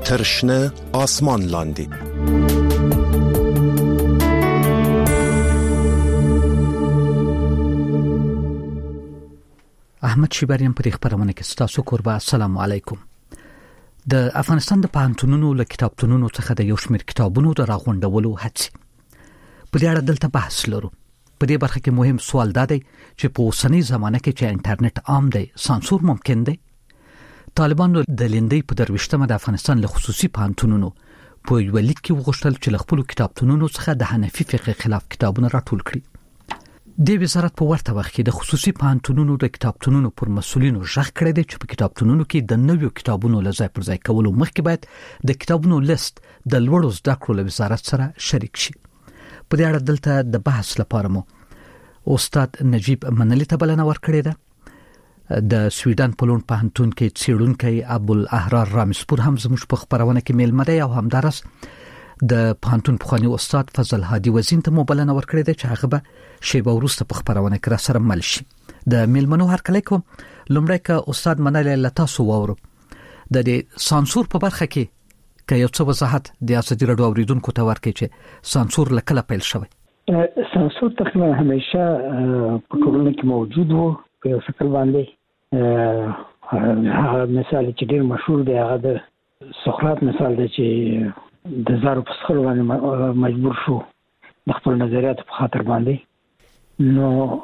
ترشنه آسمان لاندی. احمد شیبریان په خبرونه کې ستاسو قربا. السلام علیکم. د افغانستان د پوهنتونونو له کتابتونونو څخه د یو شمېر کتابونو د راغونډولو هڅې په دې اړه دلته بحث لرو. په دې برخه کې مهم سوال دا دی چې په اوسنۍ زمانه کې چې انټرنیټ عام دی، سانسور ممکن دی؟ طالبانو د لیندۍ په 23مه د افغانستان له خصوصي پوهنتونونو په یو لیک کې وغوښتل چې له خپل کتابتونونو څخه د حنفي فقه خلاف کتابونه راټول کړي. د وزارت په ورته وخت کې د خصوصي پوهنتونونو د کتابتونونو پر مسؤلینو ژغ کړی دی چې په کتابتونونو کې د نویو کتابونو له ځای پر ځای کولو مخکې باید د کتابونو لیست د لوړو زده کړو له وزارت سره شریک شي. په دې اړه دلته د بحث لپاره مو استاد نجیب منلی ته بلنه ورکړې ده. د سویډن په لوند پوهنتون کې څېړونکی ابوالاحرار رامسپور هم زموږ په خبرونه کې میلمه دی او همدارس د پوهنتون پخوانی استاد فضل هادي وزین ته مو بلنه ورکړې ده چې هغه به شیبه وروسته په خبرونه کې را سره مل شي. د میلمنو هرکلی کوم. لومړی که استاد منلی له تاسو واورو د دې سانسور په برخه کې که یو څه وضاحت د ازادي راډیو اوریدونکو ته ورکړي چې سانسور له کله پیل شوی؟ سانسور تقریبا همیشه په ټولنه کې موجود و په یو شکل باندې. هغه مثال چې ډېر مشهور دی هغه د سقراط مثال دی چې د زارو په څښلو باندې مجبور شو د خپل نظریاتو په خاطر باندې. نو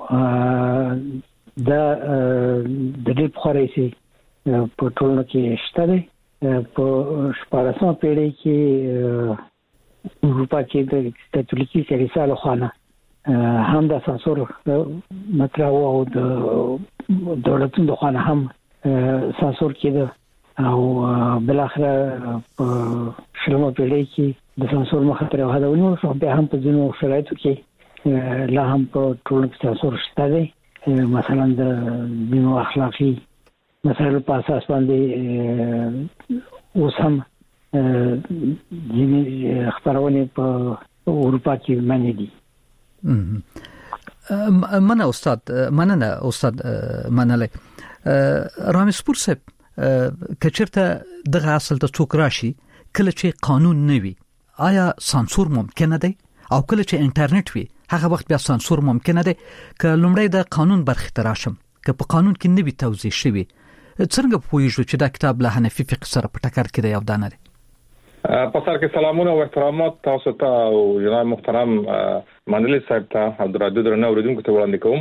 دا د دې په خوري سي په ټولنه کې شته دی. په 14مه پیړۍ کې اروپا کې د کاتولیکي کلیسا له خوا هم د سانسور مطرح او د دولتونو د خوا هم سانسور کېده او بل اخر په 20مه پیړۍ کې د سانسور مخه تر هغه ونیول شو. بیا هم په ځینو شرایطو کې لا هم په ټولنه کې سانسور شته دی. مثلا د دینو اخلاقي مسایلو په اساس باندې اوس هم ځینې خبرونه په اروپا کې منې دي. مننه استاد منلی. رامسپور صاحب کچرته دغه اصل ته څوک راشي کله چې قانون نه وي آیا سانسور ممکنه دی؟ او کله چې انټرنیټ وي هغه وخت بیا سانسور ممکنه دی؟ که لومړی د قانون برخې ته راشم، که په قانون کې نه وي توضیح شوی څنګه پوهیږو چې دا کتاب له حنفي فقه سره په ټکر کې دی او دا نه دی؟ په سر کې سلامونه او احترامات تاسو ته او جناب محترم منلی صاحب ته او د رادیو درنو اوریدونکو ته وړاندې کوم.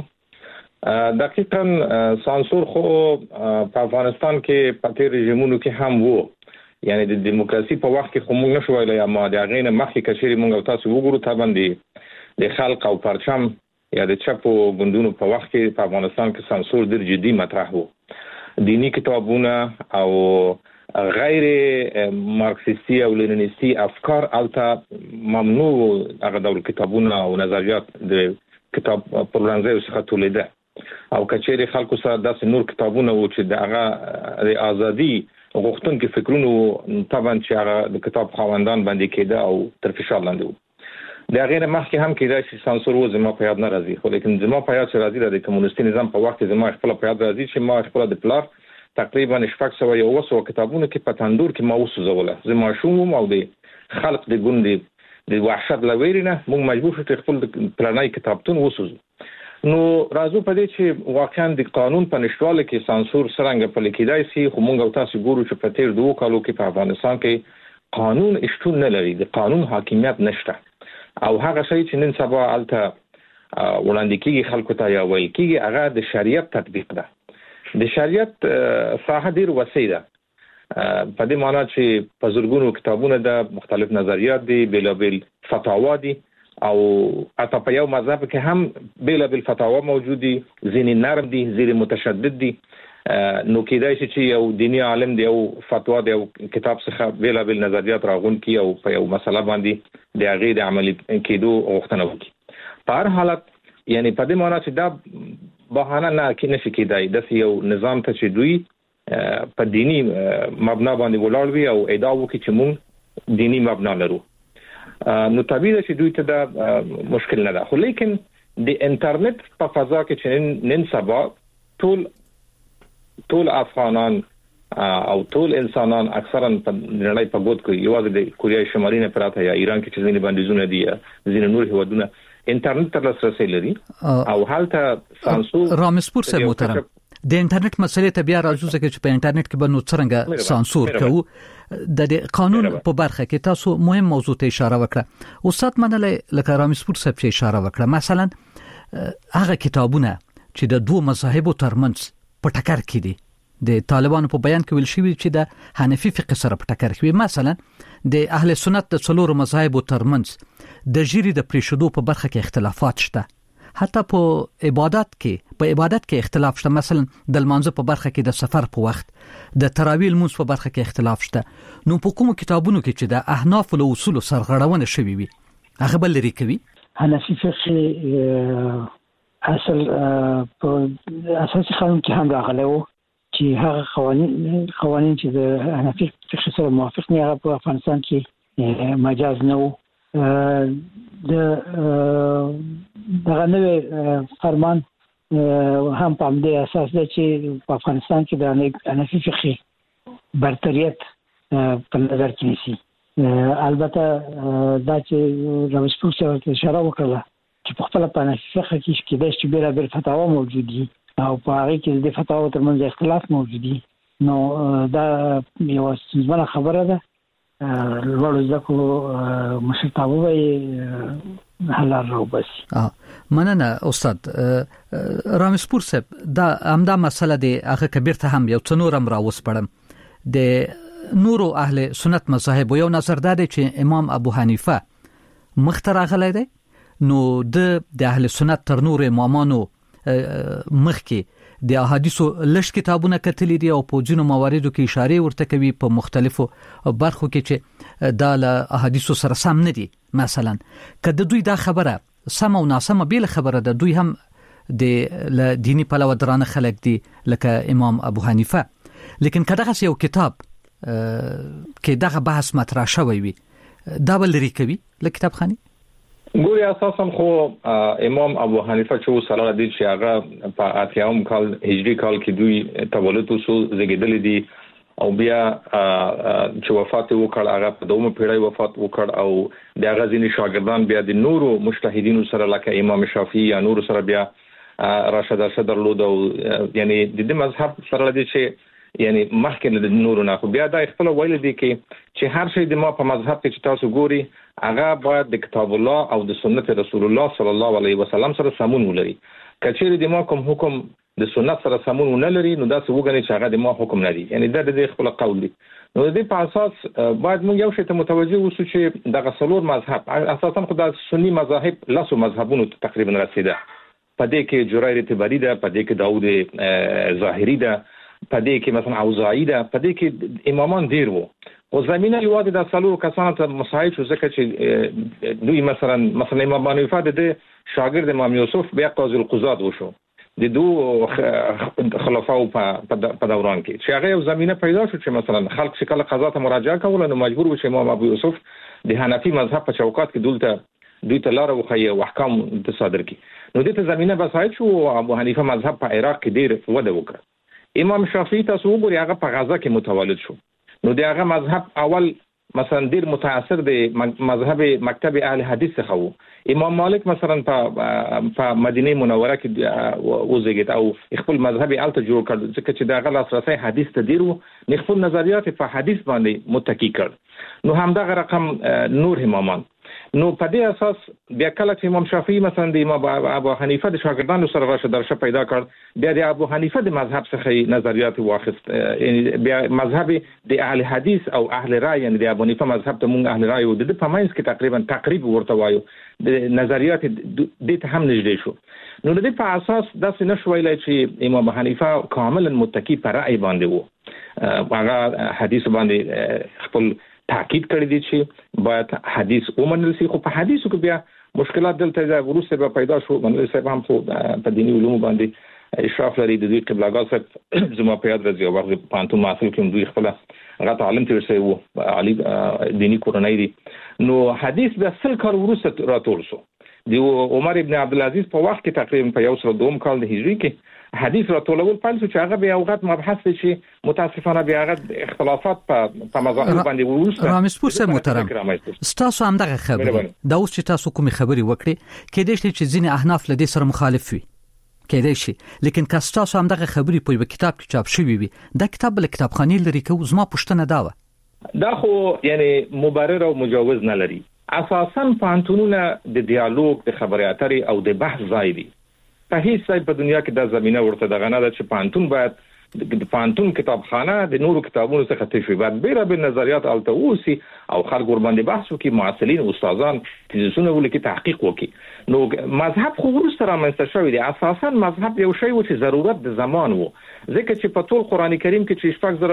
دقیقاً سانسور خو په افغانستان کې په تیر رژیمونو کې هم وو، یعنی د دیموکراسي په وخت کې خو موږ نشو ویلای، اما د هغې نه مخکې کچېرې موږ او تاسو وګورو طبعا د خلق او پرچم یا د چپو ګوندونو په وخت کې په افغانستان کې سانسور ډېر جدي مطرح وو. دینی کتابونه او غیر مارکسیستی او لینینیستی افکار البته ممنوع هغه ډول کتابونه او نظریات د کتاب پلورنځیو څخه تولیده او کچېرې خلکو سره داسې نور کتابونه وو چې د هغه د ازادي غوښتونکو فکرونو طبعا چې هغه د کتاب خاوندان باندې کېده او تر فشار لاندې وو. د هغې نه مخکې هم کېدای شي سانسور و، زما په یاد نه راځي، خو لیکن زما په یاد چې راځي د کمونیستي نظام په وخت کې زما خپله په یاد راځي چې ما خپله د پلار تقریبا 600 کتابونه کې په تندور کې ما وسوځوله. زه ماشوم وم او د خلق د ګوند د وحشت له ویرې نه موږ مجبور شو چې خپل پلاني کتابتون وسوځو. نو راځو په دې چې واقعا د قانون په نشټواله کې سانسور څنګه پلي کېدای شي، خو موږ او تاسو ګورو چې په تیر 2 کالو کې په افغانستان کې قانون شتون نه لري، د قانون حاکمیت نشته او هغه شی چې نن سبا الته وړاندې کېږي خلکو ته یا ویل کېږي هغه د شریعت تطبیق ده. د شریعت ساحه ډېر وسیع ده، په دې معنی چې په زرګونو کتابونه د مختلف نظریات دي، بیلابیل فتاوا دي او حتی په یو مذهب کې هم بیلابیل فتاوا موجود دي، ځینې نرم دي، ځینې متشدد دي. نو کېدای شي چې یو دینی عالم دی او فتوا دی او کتاب څخه بیلابیل نظریات راغونډي او په یو مسله باندې د هغې د عملي کېدو غوښتنه وکړي. په هر حالت یعنی په دې معنی چې دا بهانه نه کې نشي کېدای داسې یو نظام ته چې دوی په دینی مبنا باندې ولاړ وي او ادعا وکړي چې موږ دینی مبنا لرو. نو طبیعي ده چې دوی ته دا مشکل نه ده. خو لیکن د انټرنیټ په فضا کې چې نن سبا ټول افغانان او ټول انسانان اکثرا په نړۍ په ګوت کې یوازې د کوریا شمالي نه پراته یا ایران کې چې ځینې بندیزونه دي ځینې نور هیوادونه انټرنیټ ته لاسرسي لري او حالته سانسور رامسپور صاحب محترم د انټرنیټ مسلې ته بیا راځو چې په انټرنیټ کې به نو څنګه سانسور کوو د قانون په برخه کې تاسو مهم موضوع ته اشاره وکړه استاد منلې لکه رامسپور صاحب چې اشاره وکړه مثلا هغه کتابونه چې د دوه مذاهبو ترمنځ په ټکر کې دي د طالبانو په بیان کې ویل شوی چې د حنفي فقه سره په ټکر کې مثلا د اهل سنت د څلورو مذاهبو ترمنځ د جری د پریشدو په برخه کې اختلافات شته حتی په عبادت کې اختلاف شته مثلا د لمانځه په برخه کې د سفر په وخت د تراویح المنځ په برخه کې اختلاف شته نو په کوم کتابونو کې چې د احناف له اصول سرغړونه شوی وي هغه بل لري کوي حنفي فقه اصل په اساسي قانون کې هم راغلی وو چې هغه قوانين چې د حنفي فقه سره موافق نه هغه په افغانستان کې مجاز نه وو د دغه نوې فرمان هم په دې اساس دی چې په افغانستان کې د حنفي فقه برتریت په نظر کې نیسي البته دا چې رامسپور صاحب اشاره وکړه چې په خپل په حنفي فقه کې د بیلابیل فتاوا موجود دي او په هغه کې د فتاوا ترمنځ اختلاف موجود دي نو دا یو څه خبره ده لوړ ځکه مشرتابه وي حلال راو بس مننه استاد رامسپور صاحب دا همدا مسله دی هغه کبیر ته هم یو څه نورم راوس پړم د نورو اهل سنت مذاهب یو نظر ده چې امام ابو حنیفه مخترغلی دی نو د اهل سنت تر نور امامانو مخکې د احادیثو لږ کتابونه کتلې دي او په ځینو مواردو کې اشاره ورته کوي په مختلفو برخو کې چې دا له احادیثو سره سم نه دي مثلا کله دوی دا خبره سم او ناسمه بیل خبره ده دوی هم د دینی پلوه درانه خلک دي لکه امام ابو حنیفه لیکن کله یو کتاب کې دغه بحث مطرح شوی وي دا بل لري کوي له کتابخانه ګوري اساسا خو امام ابو حنیفه چې صلی الله علیه چې هغه په اتیاوم کال هجری کال کې دوی تولد وسو زګیدل دي او بیا چې وفات وکړ هغه په دومره پیړۍ وفات وکړ او د هغه ځینې شاګردان بیا د نورو مجتهدینو سره لکه امام شافعي یا نور سره بیا راشد درلود او یعنی د دې مذهب سره لدی چې یعنی مخکې د نورو نه خو بیا دا خپل ویل دي چې هر شی د ما په مذهب کې چې تاسو ګوري هغه باید د کتاب الله او د سنت رسول الله صلی الله علیه وسلم سره سمون ولري کچېر د ما کوم حکم د سنت سره سمون نه لري نو دا څه وګڼي چې هغه د ما حکم نه دی یعنی دا د خپل قول دی نو د دې په اساس باید موږ یو شی ته متوجه اوسو چې د غسلور مذهب اساسا خو د سنی مذاهب لاسو مذهبونو تقریبا رسیده په دې کې جرایر تبری ده په دې کې داوود ظاهری ده په دې کې مثلا اوزاعی ده په دې کې امامان ډیر وو او زمينه یوازې د څلورو کسانو ته مساعد شو ځکه چې دوی مثلا امام حنیفه د شاګرد امام یوسف بیا قاضي القضات وشو د دوه خلفاو په دوران کې چې هغه یو زمينه پیدا شو چې مثلا خلک چې کله قضا ته مراجعه کول نو مجبور و چې امام ابو یوسف د حنفي مذهب په چوکات کې دوی ته لار وخی او احکام صادر کړي نو د ته زمينه بسایت شو ابو حنیفه مذهب په عراق کې ډیر وده وکړ امام شافعي تاسو وګورئ هغه په غزا کې متولد شو نو د هغه مذهب اول مثلا ډیر متاثر دی مذهب مکتب اهل حدیث څخه وو امام مالک مثلا په مدینه منوره کې وزګید او خپل مذهب الته جوړ کړ ځکه چې د هغه لاسرسي حدیث ته ډیر وو خپل نظریات په حدیث باندې متکی کړ نو همدغه رقم نور امامان نو په دې اساس بیا کله چې امام شافعي مثلا د امام ابو حنیفه د شاګردانو سره راشه درشه پیدا کړ بیا د ابو حنیفه د مذهب څخه نظریات واخیست یعنی بیا مذهب د اهل حدیث او اهل رای یعنی د ابو حنیفه مذهب ته مونږ اهل رای او د پماینس کې تقریبا ورته وایو د نظریات د ته هم نږدې شو نو د دې په اساس داسې نشویلای چې امام حنیفه کاملا متکی پر رای باندې وو هغه حدیث باندې خپل تاکید کړی دی چې باید حدیث ومنل شي خو په حدیثو کې بیا مشکلات دلته ورسره به پیدا شو منل صاحب هم په دینی علوم باندې اشراف لري د دې قبلګاه صاحب زما په یاد راځي او وخت په انتم حاصل کوم دوی خپل غته عالم تیر شوی وو علي دینی کورنۍ دي نو حدیث به سل کال ورسره راټول شو دی عمر ابن عبد العزيز په وخت کې تقریبا په 102 کال د هجری کې حدیث را ټولول پیل شو چې هغه به یو غټ مبحث دی چې متاسفانه بیا هغه اختلافات په مذاهب باندې ورسره رامسپور صاحب محترم تاسو هم دغه خبرې دا اوس چې تاسو کومې خبرې وکړي کېدای شي چې ځینې احناف له دې سره مخالف وي کېدای شي لیکن که تاسو هم دغه خبرې په یو کتاب کې چاپ شوی وي دا کتاب بل کتابخانه لري که زما پوښتنه دا خو یعنی مبرر او مجوز نه لري اساساً پانتونونه د ډیالوګ د خبرې اترې او د بحث ځای دي په هیڅ ځای په دنیا کې د زمينه ورته دغه نه ده چې پانتون باید د پانتون کتابخانه د نورو کتابونو څخه تشوي بعد بیره نظریات التوسی او خلک ور باندې بحث وکي معاصرین استادان تیزونه ولکي تحقیق وکي نو مذهب خو ورسره راځي شوی دی اساساً مذهب یو شی و چې ضرورت د زمان وو ځکه چې په ټول قران کریم کې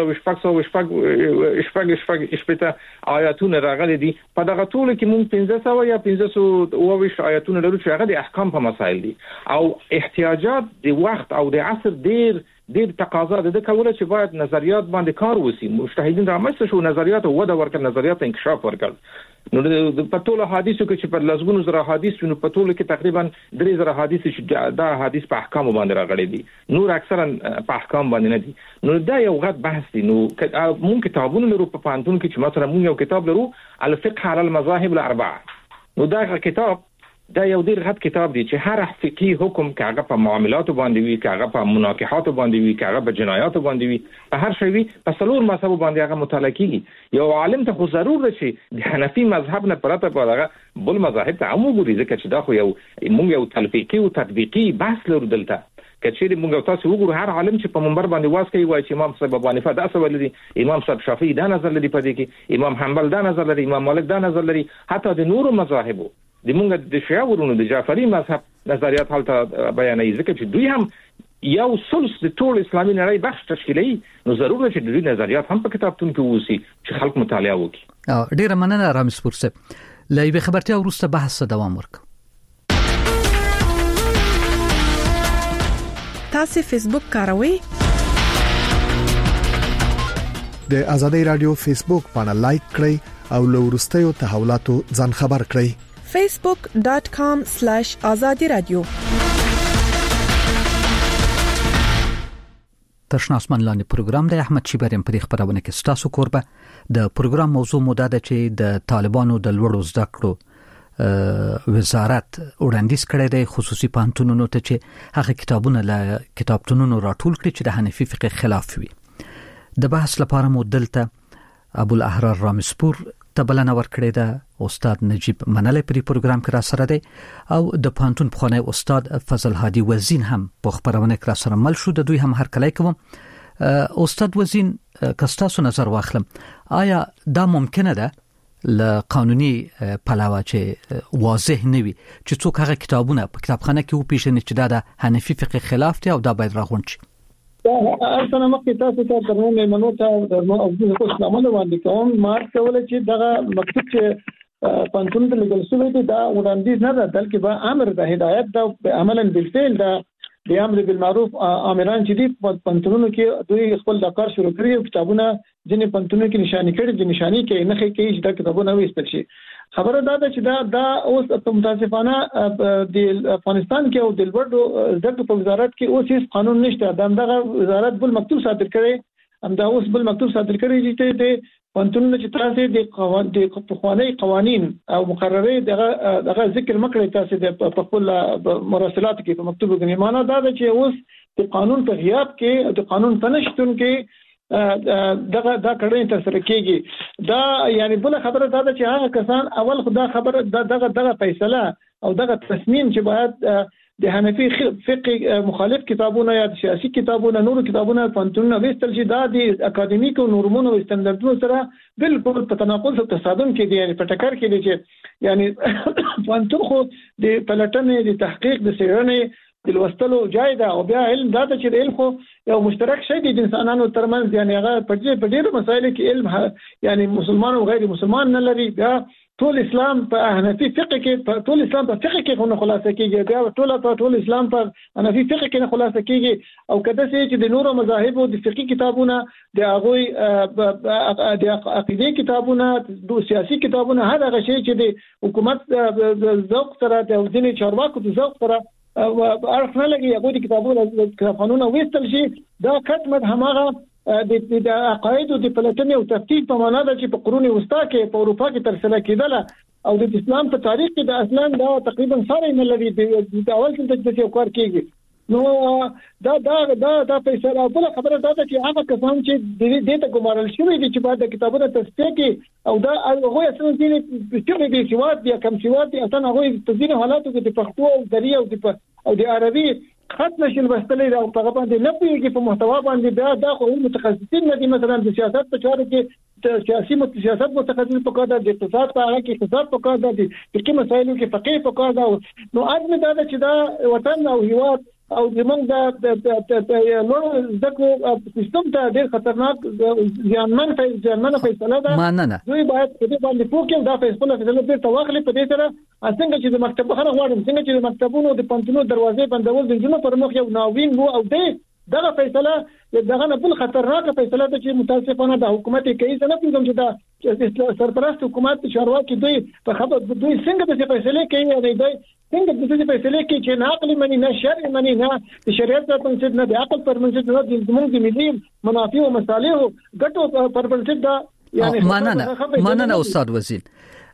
چې شپږ آیاتونه راغلي دي په دغه ټول کې مونږ 1500 یا 1500 آیاتونه لرو چې هغه د احکام په مسائل دي او احتیاجات د وخت او د عصر ډیر تقاضا ده کوله چې باید نظریات باندې کار وسی مجتهدین رامسته شو نظریات او وده ورکړ نظریات انکشاف ورکړ نو په ټولو حدیثو کې چې په لزګونو زره حدیث نو په ټولو کې تقریبا 3000 حدیث چې دا حدیث په احکام باندې راغلي دي نور اکثرا په احکام باندې نه دي نو دا یو غټ بحث دی نو مونږ کتابونه لرو په پانتون کې چې مثلا مونږ یو کتاب لرو الفقه على المذاهب الاربعه نو دا کتاب دا یو ډیر غټ کتاب دی چې هر فقهي حکم کاغه په معاملاتو باندې وی کاغه په مناقحاتو باندې وی کاغه په جنایاتو باندې وی په هر شی وی په څلور مذهب باندې هغه مطالعه کیږي یو عالم ته خو ضرور دی چې د حنفي مذهب نه پرته په هغه بل مذاهب ته عمو ګوري ځکه چې دا خو یو موږ یو تلفیقي او تطبیقي بحث لرو دلته کچېری موږ تاسو وګورو هر عالم چې په منبر باندې واس کوي وایي چې امام صاحب ابو حنیفه دا څه ولري امام صاحب شافعي دا نظر لري په دې کې امام حنبل دا نظر لري امام مالک دا نظر لري حتی د نورو مذاهبو د موږ د شیعورونو د جعفری مذهب نظریات حالت بیانوي ځکه چې دوی هم یو ثلث د ټول اسلامي نړۍ بخش تشکیلي نو ضروري چې د دوی نظریات هم په کتابتون کې ووسی چې خلک مطالعه وکړي ډیره مننه رامسپور صاحب لایوي خبرتیا وروسته بحث دوام ورکړو تاسو فیسبوک کاروئ د ازادي رادیو فیسبوک باندې لایک کړئ او له وروستیو تحولاتو ځان خبر کړئ facebook.com/azadi radio تشناسمن لاندې پروګرام د احمد شیبریم په خبرونه کې ستاسو کوربه د پروګرام موضوع مو ده چې د طالبانو د لوړو زده کړو وزارت وړاندیز کړی دی خصوصي پانتونونو ته چې هغه کتابونه له کتابتونونو راټول کړي چې د حنفي فقه خلاف وي د بحث لپاره مو دلته ابو الاحرار رامسپور تبلنه ورکړی ده استاد نجیب منلې په پروګرام کې را سره دی او د پانتون پخوانی استاد فضل هادي وزین هم په خبرونه کې را سره مل شو د دوی هم هر کله کوم استاد وزین کستاسو نظر واخلم آیا دا ممکنه ده ل قانوني پلاوه چې واضح نه وي چې څوک هغه کتابونه په کتابخانه کې وپیژني چې دا د حنفي فقه خلاف دي او دا باید راغونډ شي اصلا مکه تاسو ته ترمن منو ته او د اسلامونو باندې کوم مارک کول چې دغه مکتوب چې پانتون ته لګل شوی دی دا وړاندیز نه ده بلکې به امر د هدایت دا عملاً بالفعل دا د امر بالمعروف امران چې دی پانتونونو کې دوی خپل د کار شروع کړی کتابونه ځینې پانتونونو کې نشانی کړي د نشانی کې نه کوي چې دا کتابونه وېستل شي خبره دا ده چې دا اوس متاسفانه د افغانستان کې او د لوړو زده کړو په وزارت کې اوس هیڅ قانون نشته دغه وزارت بل مکتوب صادر کړي همدا اوس بل مکتوب صادر کړي چې د پانتونونو چې تاسو د قوانین قوانین او مقررې دغه ذکر مکړی تاسو د خپل مراسلات کې په مکتوب کې معنا دا ده چې اوس د قانون په غیاب کې د قانون په نشتون کې دا کړي تر سره کېږي دا یعنی بل خبره دا ده چې هغه کسان اول خدا خبره دغه فیصله او دغه تصمیم چې باید د حنفي فقه مخالف کتابونه یا سیاسي کتابونه نور کتابونه پانتونونه وستل شي دا د اکاډمیک او نورمونو او استانداردونو سره بالکل په تناقض او تصادم کې دي یعنی په ټکر کې دي چې یعنی پانتون خو د پلټنې د تحقیق د څېړنې د لوستلو جای ده او بیا علم دا چې علم خو یو مشترک شی دی د انسانانو ترمنځ یعنی هغه په ډېر مسایلو کې علم یعنی مسلمان او غیر مسلمان نه لري بیا ټول اسلام په حنفي فقه کې ټول اسلام په فقه کې خو خلاصه کېږي بیا ټول اسلام په حنفي فقه کې خلاصه کېږي او کده چې د نورو مذاهب او د فقهي کتابونه د هغه د عقیده کتابونه د سیاسي کتابونه هغه شی چې د حکومت ذوق سره د ځینې چارواکو د ذوق سره اړخ نه لګي هغه د کتابونو کتابخانو وستل شي دا کټمت هماغه د عقاید او د پلټنې او تفتیش په معنا ده چې په قرون وسطا کې په اروپا کې ترسره کېدله او د اسلام په تاریخ کې د اصلان دا تقریبا سره نه لري د اول څخه د یو کار کېږي نو دا فیصله بل خبره ده چې هغه کسان چې د دې ته ګمارل شوی دي چې بعد د کتابونو تصفیه کې او دا هغه اصلا چې د سواد یا کم سواد دي اصلا هغه په ځینې حالاتو کې د پښتو او دری او د عربي خط نشل بستلې او په باندې نه پیږي په محتوا باندې دا خو متخصصین نه دي مثلا د سیاست په چارو کې سیاسي سیاست متخصص په کار ده د اقتصاد په اړه کې اقتصاد په کار ده د فقهي مسایلو کې فقيه په کار ده نو اځم دا چې دا وطن او هیواد او زمونږ د نور ذکر سیستم ته ډېر خطرناک ځانمن فیصله ده دوی باید په دې باندې پوښتنه دا فیصله په تواخلې په دې سره څنګه چې د مکتب خلک غواړي څنګه چې د مکتبونو د پنځونو دروازې بندول د جنونو پر مخ یو ناوین وو او دغه فیصله دغه نه بل خطرناک فیصله ده چې متاسفانه د حکومت کوي څنګه پیغام چې دا سرپرست حکومت چارواکي دوی په خبر دوی څنګه د فیصله کوي یا دوی څنګه د دې فیصله کوي چې نه عقل مني نه شرع مني نه د شریعت پر بنسټ نه د عقل پر بنسټ نه د زموږ د ملي منافع او مصالح ګټو پر بنسټ دا یعنی مننه استاد وزیر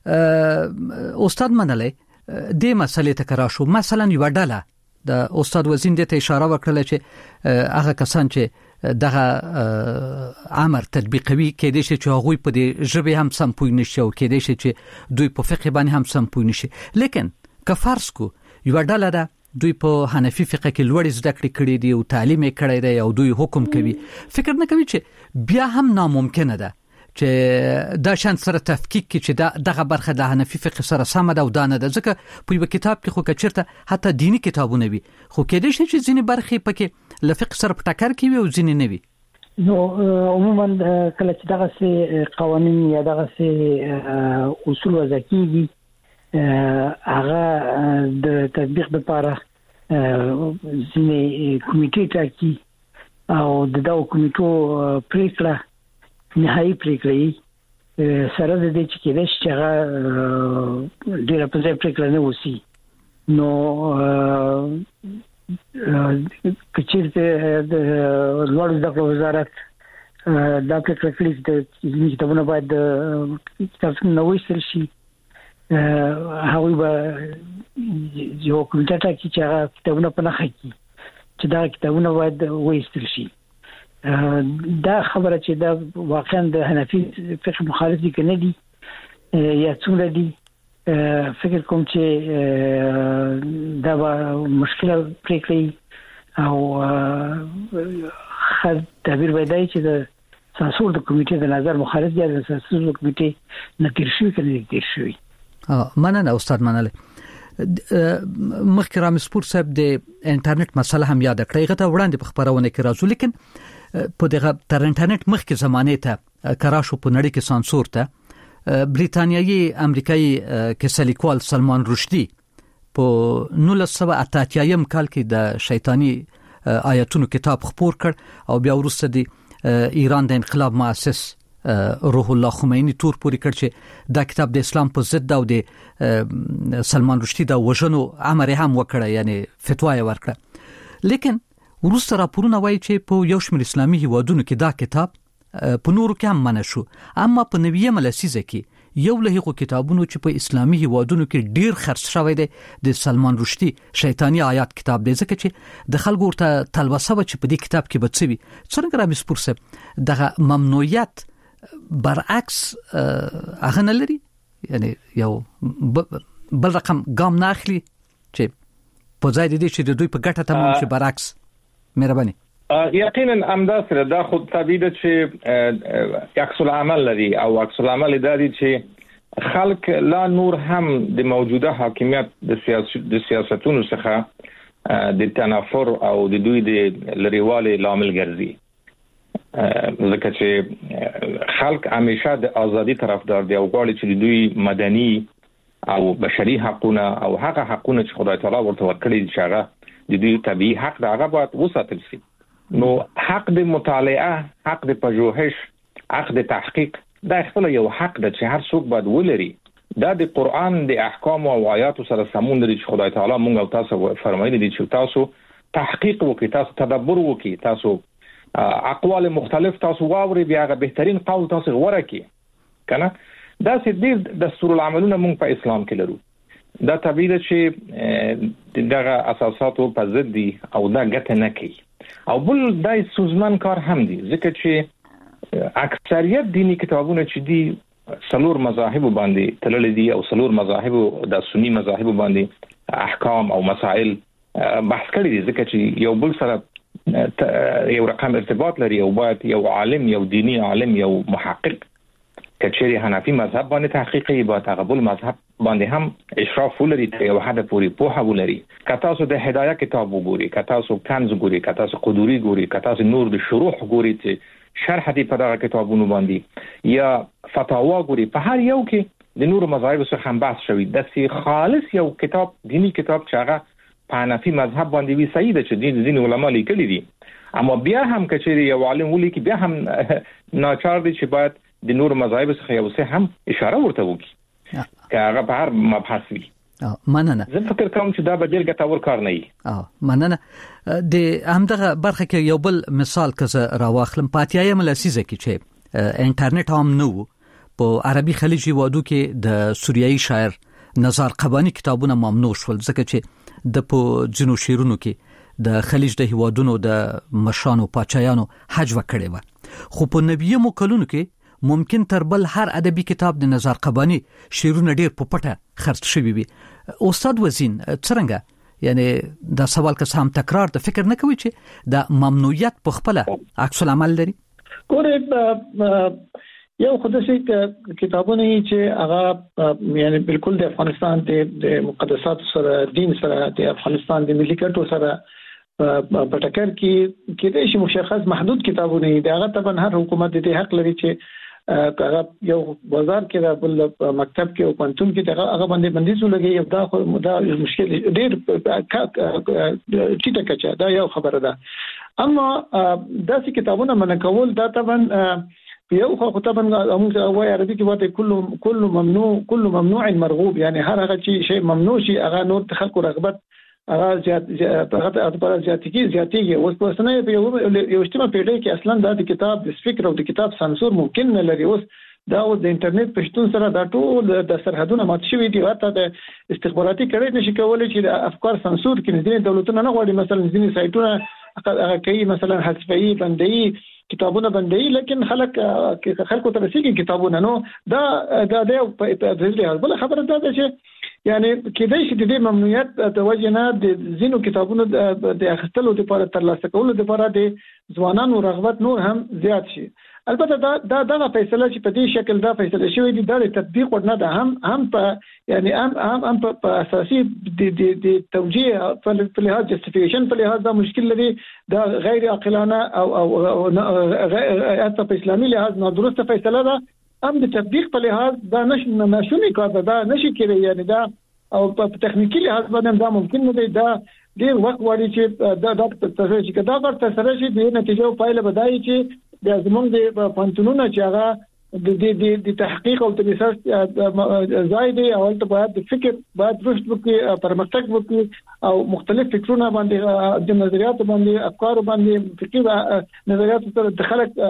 استاد منلې د مسلې تکرار شو مثلا یو ډله د استاد وزیر د اشاره وکړه چې هغه کسان چې دغه امر تطبیقوي کېدای شي چې هغه په دې ژبه هم سم پوه نشي او کېدای شي چې دوی په فقه باندې هم سم پوه نشي لیکن که فرض کو یو ډله ده دوی په حنفي فقه کې لوړ زده کړې کړې دي او تعلیم یې کړی دی او دوی حکم کوي فکر نه کوي چې بیا هم ناممکنه ده چې دا شان سره تفکیک کې چې دغه برخه د حنفي فقه سره سم ده او دا نه ده ځکه په یو کتاب کې خو کچرته حتی دینی کتابونه وي خو کېدای شي چې ځینې برخې پکې له فقه سره په ټکر کې وي او ځینې نه وي نو عموما کله چې دغه سي قوانين یا دغه سي اصول وضع کیږي هغه د تطبیق لپاره ځینې کمیټې ټاکي او دغه کمیټو پریکړه نهایی پریکړې سره د دې چې کېدای شي هغه ډېر په ځای پریکړه نه وسی نو کچېرته د لوړ زده کړو وزارت دا پریکړه کړې چې کتابونه باید کتابونه نو ویل شي هغوی به یو کمیټه ټاکي چې هغه کتابونه په نښه کړي چې دا کتابونه باید ویستل شي دا خبره چې دا واقعا د حنفي فقه مخالف دي کنه دي یا څومره دي فکر کوم چې دا مشکله پریکړه او خد تعبیر وایي چې د سانسور د کمیټې د نظر مخالف دي د سانسور د کمیټې نتیجه شوی کنه نتیجه شوی مننه استاد مننه مخکې رامسپور صاحب د انټرنیټ مسله هم یاد کړی غته وړاندې په خبرونه کې راځو لیکن په دغه تر انټرنیټ مخکې زمانه ته کراشو په نړۍ کې سانسور ته بریتانیایی امریکایي کیسه لیکوال سلمان رشدي په 1988 کال کې د شیطانی آیاتونو کتاب خپور کړ او بیا وروسته د ایران د انقلاب مؤسس روح الله خمینی تور پوری کړ چې دا کتاب د اسلام په ضد او د سلمان رشدي د وژنو امر هم وکړ یعنی فتوا یې ورکړه لیکن وروسته راپورونه وایي چې په یو شمېر اسلامي هیوادونو کې دا کتاب په نورو کې هم منع شو اما په 90مه لسیزه کې یو له هغو کتابونو چې په اسلامي هیوادونو کې ډیر خرڅ شوی دی د سلمان رشدي شیطانی آیات کتاب دی ځکه چې د خلکو ورته تلوسه و چې په دې کتاب کې به څه وي څنګه رامي سپورسه دغه ممنوعیت برعکس هغه نه لري یعنی یو بل رقم ګام نه اخلي چې په ځای دې چې د دوی په ګټه تمام شي برعکس مهرباني یقینا امداسره دا خود طبيعت چې عکس العمل لري او عکس العمل دادی چې خلق لا نور هم د موجوده حاکمیت د سیاستونو څخه د تنافر او د دوی د لریوالي لامل ګرځي ځکه چې خلق همیشه د ازادي طرفدار دي او غواړي چې دوی مدني او بشري حقوقونه او هغه حقوقونه چې خدای تعالی ورته ورکړي چې هغه د دې طبيعي حق دا هغه باید وساتل شي نو حق د مطالعه حق د پژوهش حق د تحقیق دا خپل یو حق ده چې هر څوک باید ولري دا د قران د احکام او آیات سره سمون لري چې خدای تعالی مونږ او تاسو فرمایلی دي چې تاسو تحقیق وکړئ، تاسو تدبر وکړئ، تاسو اقوال مختلف تاسو واوري، بیا غو بهترین قول تاسو غوړه کړئ کنه. دا چې د دستور العملونه مونږ په اسلام کې لرو، دا طبيعي ده چې دغه اساساتو په ضد دي او دا ګټه نه کوي. او بل دای سوزمن کار هم دي، ځکه چې اکثریت دینی کتابونه چې دي څلور مذاهب باندې تلل دي او څلور مذاهب د سنی مذاهب باندې احکام او مسائل بحث کړي دي، ځکه چې یو بل سره یو رقم ارتباط لري. او باید یو عالم، یو دینی عالم، یو محقق کچېری حنفي مذهب باندې تحقیقي با تقبل مذهب باندې هم اشراف ولري، ته یو حد پوری پوهه ولري. کته سو د هدايه کتاب وګوري، کته سو کنز ګوري، کته سو قدوري ګوري، کته سو نور د شروح ګوري چې شرح دي په دغه کتابونو باندې، یا فتاوا ګوري. په هر یو کې د نور مذاهب څخه هم بحث شوی. د سی خالص یو کتاب، دینی کتاب چې هغه په حنفي مذهب باندې وی صحیح ده چې دین علماء لیکلي دي، اما بیا هم کچېری یو عالم ولیکي، بیا هم ناچار دي چې باید د نور مذاهب څخه یو څه هم اشاره ورته وکړي که هغه په هر مبحث وي. مننه. زه فکر کوم چې دا به ډېر ګټور کار نه وي. مننه. د همدغه برخه کې یو بل مثال که راواخلم، پاتیایم لسیزه کې چې انټرنیټ هم نو په عربي خلیجي وادو کې د سوریایي شاعر نزار قبانی کتابونه ممنوع شول، ځکه چې د په جنو شیرونو کې د خلیج د هیوادونو د مشانو پاچایانو حج وکړي و. خو په نبیه مکلونو کې ممکن تر بل هر ادبي کتاب د نزار قبانی شیرونه ډیر په پټه خرڅ شوی وي. استاد وزین څنګه یعنی دا سوال که هم تکرار د فکر نه کوي چې د ممنوعیت په خپل عکس العمل لري؟ ګوره یو خداسي کتابونه چې هغه یعنی بالکل د افغانستان د مقدسات سره، دین سره، د افغانستان د ملي ګټو سره په ټکر کې د شي مشخص محدود کتابونه دي. هغه طبعا هر حکومت د حق لري چې هغه یو بازار کې د بل مکتب کې او پنتون کې هغه باندې بندیز ولګي. یو دا مشکل ډېر ټیټه کچه دا یو خبره ده. اما داسې کتابونه منع کول دا طبعا یو خو طبعا موږ وایي عربي کې وایي كل ممنوع مرغوب، یعنی هر هغه شی ممنوع شي هغه نور خلکو رغبت هغه زیاتېږي. اوس په سنه یو اجتماع پیډه کې اصلا د کتاب د فکر او د کتاب سانسور ممکن نه لري. اوس دا د انټرنیټ په شتون سره دا ټول د سرحدونه مات شوي دي. حتی د استخباراتي کړۍ نشي کولای چې د افکار سانسور کړي. ځینې دولتونه نه غواړي مثلا ځینې سایټونه هغه کوي، مثلا حذفي بندي کتابونه بندي، لیکن خلکو ته رسیږي کتابونه. نو دا په دې بل خبره ده چې یعنی کېدای شي د ممنوعیت د وجه نه د زینو کتابونو د اخیستلو لپاره ترلاسه کولو لپاره د ځوانانو رغبت نور هم زیات شي. البته دا فیصله چې په دې شکل دا فیصله شوې دي دا د تطبیق ورنه ده، هم په یعنی هم په اساسي د توجیه په لحاظ جسټیفیکیشن په لحاظ دا مشکل لري، دا غیر عاقلانه او حتی په اسلامي لحاظ نادرسته فیصله ده. هم د تطبیق په لحاظ دا نشونی کار ده، دا نشي کېږي. یعنی دا او په تخنیکی لحاظ باندې دا ممکن نه دی. دا ډیر وخت غواړي چې دا تاسو چې دا کار تاسو راشي د نتیجو پایله بدایي چې د زمونږ د پانتونونو چې هغه د تحقیق او د ریسرچ ځای دی. اول ته باید د فکر باید رشد وکړي، پرمختګ وکړي او مختلف فکرونه باندې د نظریات باندې افکار باندې فکري نظریات سره د خلک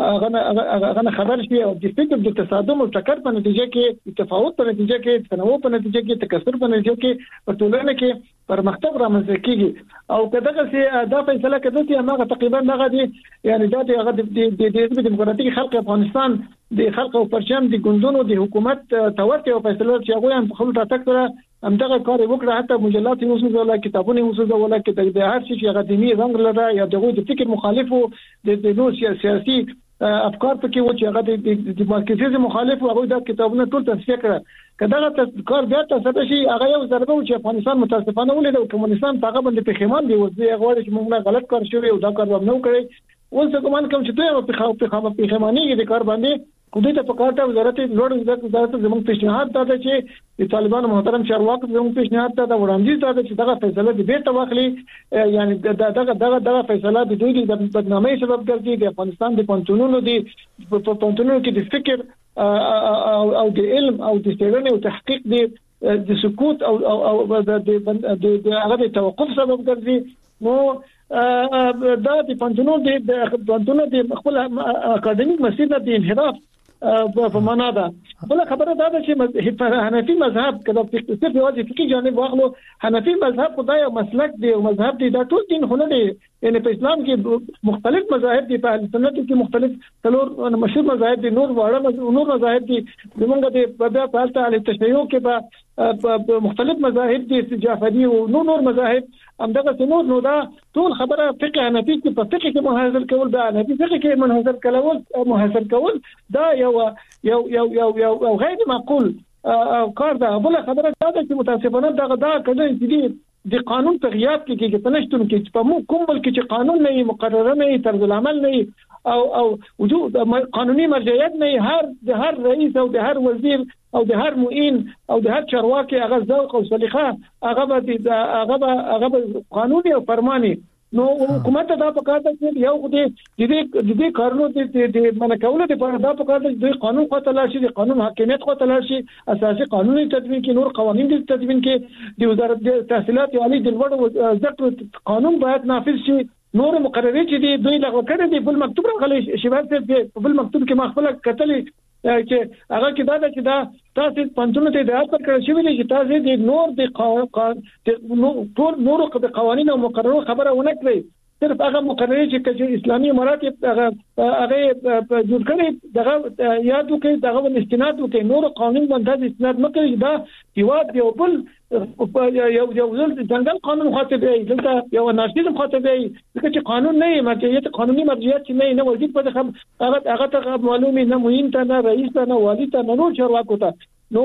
هغه خبر شي او د فکر د تصادم او ټکر په نتیجه کې تفاوت په نتیجه کې تنوع په نتیجه کې تکثر په نتیجه کې په ټولنه کې پرمختګ رامنځته کیږي. او کداغه سي دا فیصله کړه چې هغه تقریبا هغه دي یعنی دا هغه د حزب دیموکراتیک خلق افغانستان د خلق او پرچم د ګوندونو د حکومت تورته او فیصله چې هغه هم خپل ټاکل کړه همدغه کار وکړه. حتی مجلات یې وسوځول، کتابونه وسوځول، کې د هر شي چې اکاډمي رنګ لري یا دغه د فکر مخالفو د نور سیاسي افکار پکې و چې هغه د مارکسیزم مخالف او هغه د کتابونو ټول تصفیه کړه. کله کار بیا تاسو شي هغه یو ضربه و چې افغانستان متاسفانه ولید او کمونستان هغه باندې پښیمان دی. اوس یې غواړي چې موږ غلط کار شوی او دا کار به نه وکړي. اوس کوم کوم چې دوی په پښیمانۍ د کار باندې کومه ته پکارته وزارت لوړ وزارت زموږ پیشنهاد دا چې د طالبانو محترم چارواکو زموږ پیشنهاد دا وړاندیز دا چې دغه فیصله د بیرته واخلي. یعنی دغه فیصله د دوی د بدنامۍ سبب ګرځي. د افغانستان د پنځونو کې د فکر او د علم او د څېړنې او تحقیق د سکوت او د هغه توقف سبب ګرځي. نو دا د پنځونو د خپل اکاډمیک مسیر نه د انحراف په معنا ده. بل خبره دا ده چې حنفي مذهب کله صرف یوازې فقهي جانب واخلو، حنفي مذهب خدای او مسلک دی او مذهب دی، دا ټول دین خو نه دی. یعنی په اسلام کې مختلف مذاهب دي، په اهل سنت کې مختلف څلور مشهور مذاهب دي، نور مذاهب دي، زمونږ د په حالت اهل تشیع کې په مختلف مذاهب دي، جعفری او نور مذاهب همدغه نور. نو دا ټول خبره فقه حنفي کې په فقه کې منحصر کول، دا حنفي فقه کې منحصر کول دا یو غیر معقول کار ده. بل خبره دا ده چې متاسفانه دا کله چې د قانون په غیاب کې پنځتون کې په کوم بل کې چې قانون نه مقرره نه طرز العمل نه او وجود قانوني مرجعیت نه، هر رئیس او د هر وزیر او د هر معین او د هر چارواکي هغه ذوق او سلیقه هغه قانوني او فرماني. نو حکومت دا په کار ده چې یو د دې کارونو د منکولو لپاره دا په کار ده چې د قانون خاطر لاشي، د قانون حاکمیت خاطر لاشي، اساسي قانوني تدوین کې نور قوانين د تدوین کې د وزارت تحصیلات عالی د لوړ ذکر قانون باید نافذ شي. نور مقررات چې دوی لغوه کړي دي، بل مکتوب راغلي شیبات په بل مکتوب کې مخفله کتلې چې هغه کې دا چې دا تاسو پنځونه ته د اثر کړی شوی دی چې تاسو د نور د قوانين او مقررات خبره ونه کړئ. صرف هغه مقررات چې اسلامي امارات هغه جوړ کړي دغه یاد وکړي، دغه استناد وکړي، نور قانون باندې استناد مکړي. دا یواد یو بل یو ځنګل قانون خاطب دی، دلته یو ناشید خاطب دی، ځکه چې قانون نه مرجعیت قانوني مرجعیت نه وجود په هغه ته معلومه نه مهم ته نه رئیس ته نه والی ته نه نور چارواکو ته. نو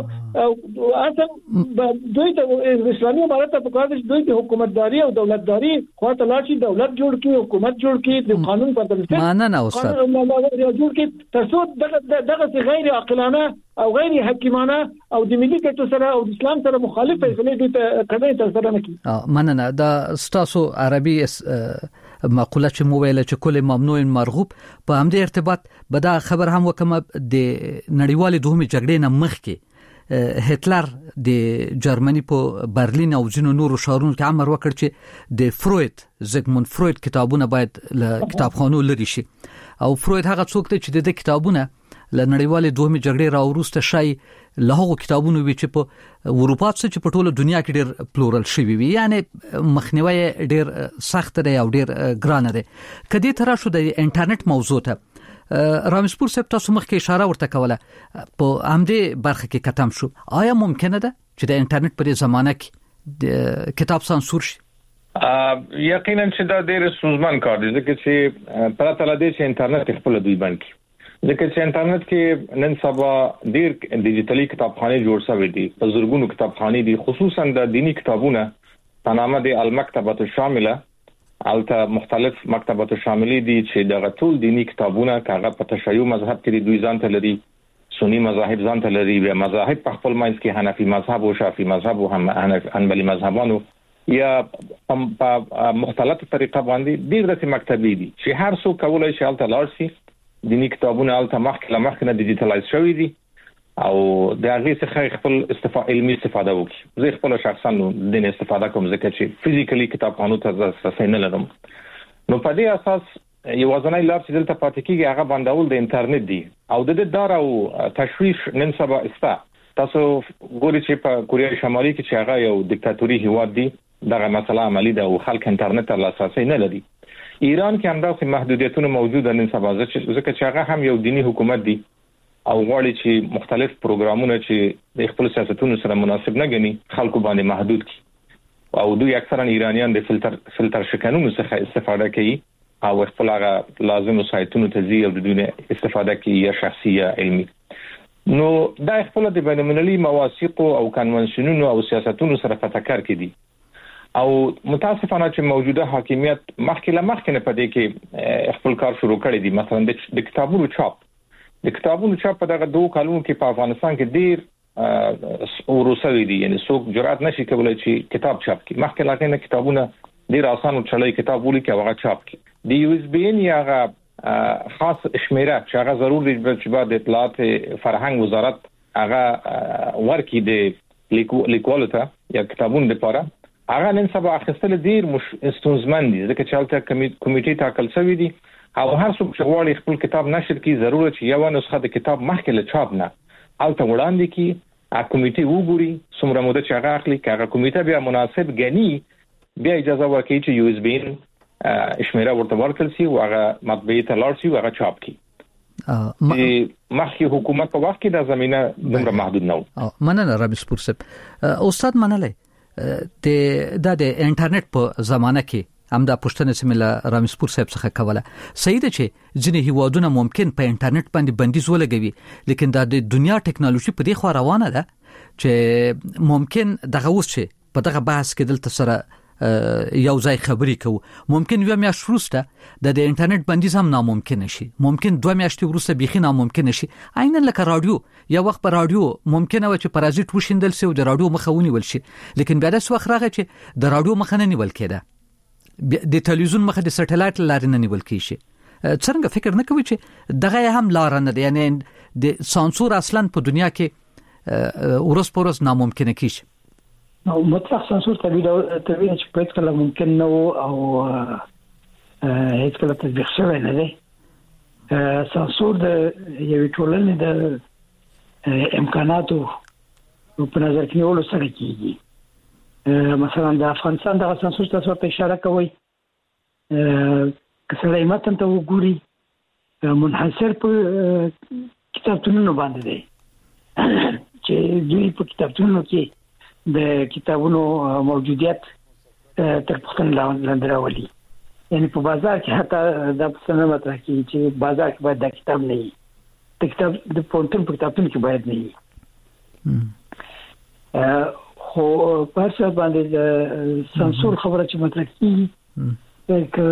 اصلا دوی د اسلامي امارات په کار دي، دوی د حکومتداري او دولتداري خواته لاشي، دولت جوړ کړي، حکومت جوړ کړي، د قانون په ترڅ معنا نه استاد جوړ کړي ترڅو دغه غیر عاقلانه او غیر حکیمانه او د ملي ګټو سره او د اسلام سره مخالف فیصله دي کړي تر نه کړي. مننه. دا ستاسو عربي مقوله چې مو ویل چې کله ممنوع مرغوب په همدې ارتباط به دا خبر هم وکم د نړیوال دوهمې جګړې نه مخکې هټلر د جرمني په برلین او ځینو نورو ښارونو کې امر وکړ چې د زیګموند فروید کتابونه باید له کتابخانو لري شي. او فروید هغه څوک دی چې د کتابونه له نړیوال دوهمې جګړې راوروسته شای له هغو کتابونو وی چې په اروپا څخه په ټوله دنیا کې ډېر پلورل شوی وي، یعنی مخنیوي ډېر سخت دی او ډېر ګران دی. کدی تر شو د انټرنیټ موضوع ته رامسپور صاحب تاسو مخکې اشاره ورته کوله، په همدې برخه کې ختم شو. آیا ممکنه ده چې د انټرنیټ په زمانه کې کتاب سانسور شي؟ یقینا چې دا ډېر ستونزمن کار دی، ځکه چې پرته له دې چې انټرنیټ خپل دوی باندې ځکه چې انټرنیټ کې نن سبا ډېر ډیجیټلي کتابخانې جوړ شوې دي، په زرګونو کتابخانې دي، خصوصا د دینی کتابونه په نامه د المکتبه الشامله، البته مختلف مکتبات شاملې دي چې د ټول دینی کتابونه کاغه په تشیع مذهب کې دوی ځان ته لري، سنی مذاهب ځان ته لري، بیا مذاهب په خپل منځ کې حنفي مذهب او شافعي مذهب او حنبلي مذهبانو یا په مختلفه طریقه باندې ډېر رسمي مکتبې دي چې هر څوک کولای شي الته لاړ شي. دینی کتابونه الته مخکې نه ډیجیټلایز شوي دي او د هغه څخه خپل علمي استفاده وکړي. زه خپل شخصا د استفاده کوم ځکه چې فزیکلی کتابخانو ته ځم نه لرم. نو په دې اساس یو ځنای لار چې دلته پاتې کیږي هغه باندول د انټرنیټ دی او د دې دار او تشویش نن سبا استا. تاسو ګورئ چې په کوریا شمالي کې چې هغه یو دیکتاتوري هیواد دی، دغه مسله عملی ده او خلک انټرنیټ ته لاسرسي نه لري. ایران کې هم داسې محدودیتونه موجوده نن سبا ځکه چې هغه هم یو دینی حکومت دی او غواړي چې مختلف پروګرامونه چې د خپل سیاستونو سره مناسب نه ګڼي خلکو باندې محدود کړي او دوی اکثرا ایرانیان د فلټر شکنونو څخه استفاده کوي او خپل هغه لازم سایتونو ته ځي او د دوی استفاده کوي یا شخصي یا علمي. نو دا خپل د بین المللي مواثیق او کنونشنونو او سیاستونو سره فتکر کړي او متاسفانه چې موجوده حاکمیت مخکې نه پدې کې خپل کار شروع کړی دی. مثلا د کتابونو چاپ په دغه 2 کالونو کې په افغانستان کې ډیر ورسوي دي، یعنی څوک جرأت نشي کولای چې کتاب چاپ کړي. مخکې لاغې نه کتابونه ډیر آسان چلای کتاب ولیکي او هغه چاپ کړي. د یو اس بي ان یا خاص شمیره چې هغه ضروري چې بعد اطلاعات فرهنګ وزارت هغه ورکی د لیکوالو ته یا کتابونو لپاره هغه نن سبا اخیستل ډیر استونزمن دي ځکه چې هلته کمیټې ټاکل شوی دي او هر څوک چې غواړي خپل کتاب نشر کړي ضروري چې یو نسخه د کتاب مخکې له چاپ نه هلته وړاندې کړي کمیټې وګوري څومره موده چې هغه اخلي هغه کمیټه بیا مناسب غني بیا اجازه ورکړي چې یو اس بي شمیره ورته ورکړل شي او هغه مطبعې ته لاړ شي او هغه چاپ کړي مخکې حکومت په وخت کې د زمينه دومره محدود نه و. مننه رامز پور صاحب. استاد منلای د انټرنیټ په زمانه کې همدا پښتنه سیمه رامز پور صاحب څخه کوله صحیح ده چې ځینې هیوادونه ممکن په انټرنیټ باندې بندیز ولګوي لیکن د دنیا ټکنالوژي په دې خوا روانه ده چې ممکن دغه اوس چې په دغه بحث کې دلته سره یو ځای خبرې کوو ممکن یو میاشت وروسته د انټرنیټ بندیز هم ناممکن شي ممکن 2 میاشتې وروسته بيخي ناممکن شي عیناً لکه رادیو یا وخت په رادیو ممکن و چې پرازیت وشیندل شي او د رادیو مخه ونیول شي لیکن بیا د وخت راغی چې د رادیو مخه نه نیول کېده د تلویزیون مخه د سټلایټ لارې نه نیول کېږي څنګه فکر نه کوي چې دغه هم لار نه ده یعنی د سانسور اصلا په دنیا کې ورس پورس ناممکن کېږي نو مطلق سانسور تبدیل چې په کله ممکن نه او هیڅ کله تطبیق شوی نه دی سانسور د یوې ټولنې د امکاناتو په نظر کې نیولو سره کېږي مثلا د افغانستان د سانسور تاسو ته اشاره کوي کله متن ته وګوري منحصر په کتابتونونو باندې دی چې دوی په کتابتونونو کې د کتابونو موجودیت تر پښتون لاندې راولي یعنی په بازار کې حتی دا څه نه مطرح کیږي چې بازار کې باید د کتاب نه وي د کتاب د پونتون په کتابتون کې باید نه وي خو په څه باندې سانسور خبره چې مطرح کیږي که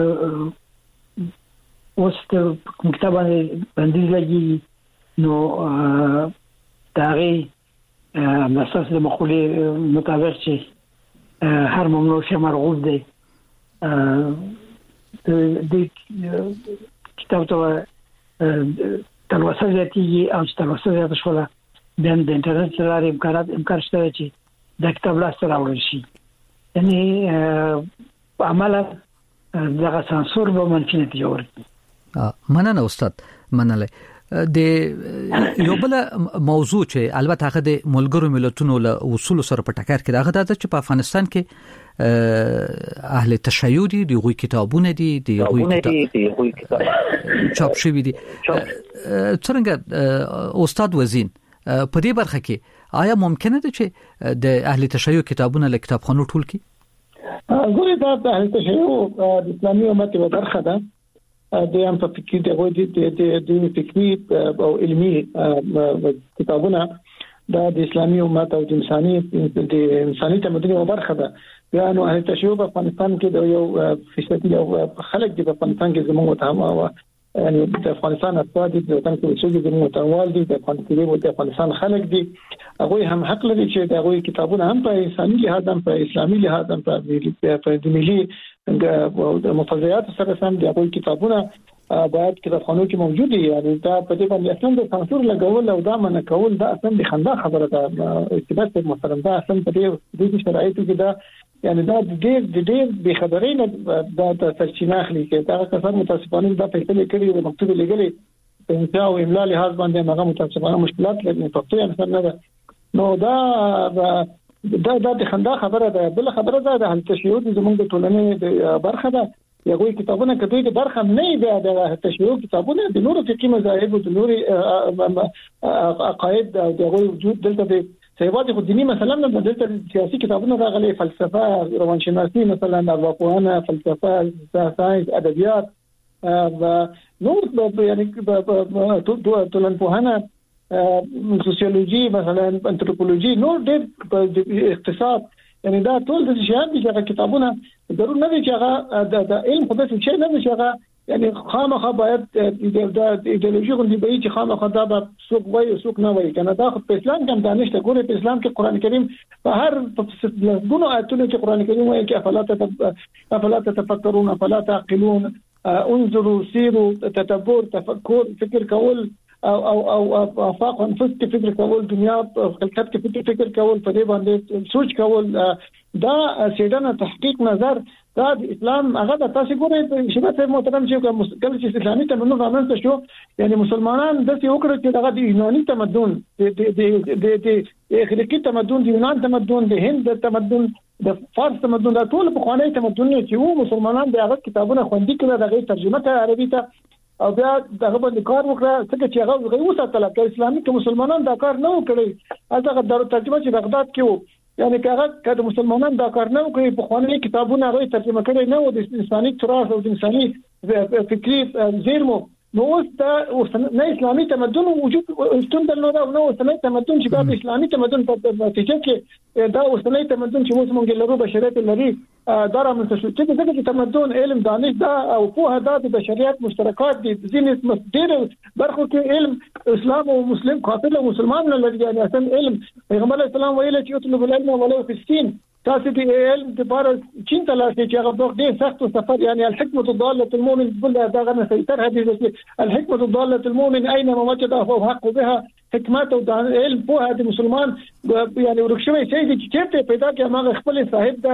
اوس د کتاب باندې بندیز لګي نو داغي مساس د مقولې مطابق چې هر ممنوع شی مرغوب دی د کتاب ته تلوسه زیاتیږي او چې تلوسه زیاته شوله بیا د انټرنیټ لارې امکان شته چې د کتاب لاسته راوړل شي یعنی عملا دغه سانسور به منفي نتیجه ورکړي. مننه استاد مننه. د یو بل موضوع چې البته هغه د ملګرو ملتونو له اصول سره په ټکر کې هغه د چې په افغانستان کې اهل تشیع دي د غوي کتابونه دي د غوي کتاب چاپ شوی دي څنګه استاد وزین په دې برخه کې آیا ممکنه ده چې د اهل تشیع کتابونه له کتابخانو ټول کی ګوري دا د اهل تشیع د اسلامي امت یو برخه ده د ام په فکر د غوډي د فکري او علمي کتابونه د اسلامي امت او د انساني تمدن یو برخه ده بیا نو اهل تشیع په افغانستان کې د یو فیصدي او خلک د افغانستان کې زموږ متهم یعنی د افغانستان افراد د وطن کې چې د متوال دي د افغانستان خلک دي هغه هم حق لري چې د هغه کتابونه هم په انساني لحاظ هم په اسلامي لحاظ هم په ملي د مفاضلات سره سم د هغه کتابونه باید کتابخانو کې موجود دي یعنی دا په دې باندې اصلا د سانسور لګول او دا منع کول دا اصلا د خندا خبره ده اتباع محترم دا اصلا په دې شرایطو کې دا یعنی دا د دې به خبرې نه دا ترچینه اخلي چې دا کسان متاسفانه دا فیصله کړي او مکتوب لګلي په انشاء او املا لحاظ باندې هغه متاسفانه مشکلات لري په پښتو نه نه نو دا د خندا خبره ده بل خبره ده د تشیع زموږ د ټولنې د برخه ده یو کتابونه کدوې د برخه نه دی د تشیع کتابونه د نورو فقهي مذاهب او د نورو عقاید او د وجود دلته د سیواد خو دینی مثلا د دلته سیاسي کتابونه راغلي فلسفه روانشناسي مثلا ارواپوهنه فلسفه ساينس ادبیات و نور یعنی ټولنپوهنه سوسیولوژي مثلا انثروپولوژي نور د اقتصاد یعنی دا ټول د شیان دي چې کتابونه ضرور نه دي چې هغه د علم په څه شي نه دي چې هغه یعنی خامخا باید د ایدئولوژي غوندي به چې خامخا دا به څوک وایي څوک نه وایي کنه دا په اسلام کې هم دانش ته ګوره په اسلام کې قران کریم په هر غونو آیتونو کې قران کریم وایي چې افلا تتفکرون افلا تعقلون انظروا سیروا تدبر تفکر فکر کول او افاق انفس کې فکر کول دنیا خلقت کې فکر کول په دې باندې سوچ کول دا سیدنه تحقیق نظر دا د اسلام هغه د تاسو ګورئ شباب محترم چې کله چې اسلامي تمدن رامنځته شو یعنی مسلمانان د څه وکړو چې دغه د یوناني تمدن د اغریقي تمدن د یونان تمدن د هند تمدن د فارس تمدن د ټول په خواني تمدن چې وو مسلمانان د هغه کتابونه خوندي کړل دغه ترجمه ته عربي ته او بیا دغه باندې کار وکړه څنګه چې هغه وساتله چې اسلامي کې مسلمانان دا کار نه وکړي هغه د ترجمه چې بغداد کې وو یعنی هغه د مسلمانان دا کار نه وکړي په خواني کتابونه هغه ترجمه کړي نه و د انساني تراث او د انساني فکری زیرمو نو اوس نه اسلامي تمدن وجود استون درلود او نو اسلامي تمدن چې د اسلامي تمدن په نتیجه کې دا اسلامي تمدن چې موږ لرو بشریت لري دا رامنځته شو چې دغه تمدن علم دانش دا او په هدا د بشریت مشترکات دي ځینې ډېر برخو کې علم اسلام او مسلم قاتل او مسلمان نه لري یعنی اصلا علم پیغمبر اسلام ویل چې اطلب العلم ولو في السين تاسو دې علم د بار چین تلاشي چې هغه دوه ډېر سخت سفر یعنی الحکمت الضاله المؤمن بل دا غنه سيطر حدیث الحکمت الضاله المؤمن اينما وجده فهو حق بها حکمت او علم په هغه مسلمان یعنی ورکشوي چې چیرته پیدا کې هغه خپل صاحب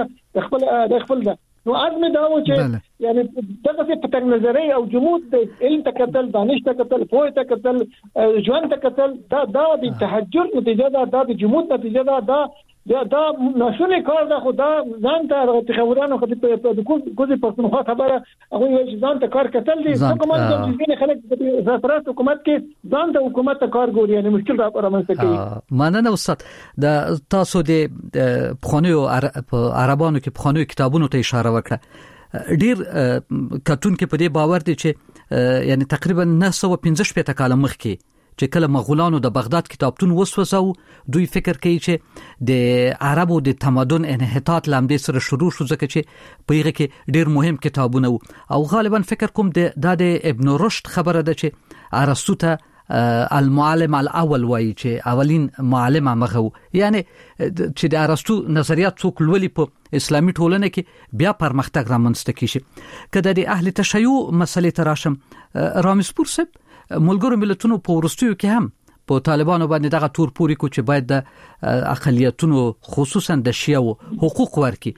د خپل ده نو عزم دا و چې یعنی دغه په تنګ نظري او جمود د علم تکتل دانش تکتل پوهه تکتل ژوند تکتل دا د تحجر نتیجه ده د جمود نتیجه ده دا نشونه کار ده خدا ځان ته تخورانو خو د کوزي پښتونخوا خبره هغه یو ځان ته کار کتل دي حکومت د ځینې خلک د زفرات حکومت کې ځان ته حکومت ته کار ګوري یعنی مشکل رامنځته کوي مننه استاد د تاسو د پخوانیو عربانو کې پخوانیو کتابونو ته اشاره وکړه ډیر کتون کې په دې باور دي چې یعنی تقریبا 915 کال مخکې چې کله مغولانو د بغداد کتابتون وسوسو دوی فکر کوي چې د عربو د تمدن انحطاط لامدې سره شروع شو ځکه چې په هغه کې ډیر مهم کتابونه او غالبا فکر کوم د ابن رشد خبره ده چې ارسطو ته المعلم الاول وایي چې اولین معلم هغه یعنی چې د ارسطو نظریات څوک لولي په اسلامي ټولنه کې بیا پرمختګ رامنځته کیږي کله د اهل تشیع مسلې تراشم رامسپور صاحب ملګرو ملتونو په ورستیو کې هم په طالبانو باندې دغه تور پوري کو چې باید د اقلیتونو خصوصا د شیعو حقوق ورکي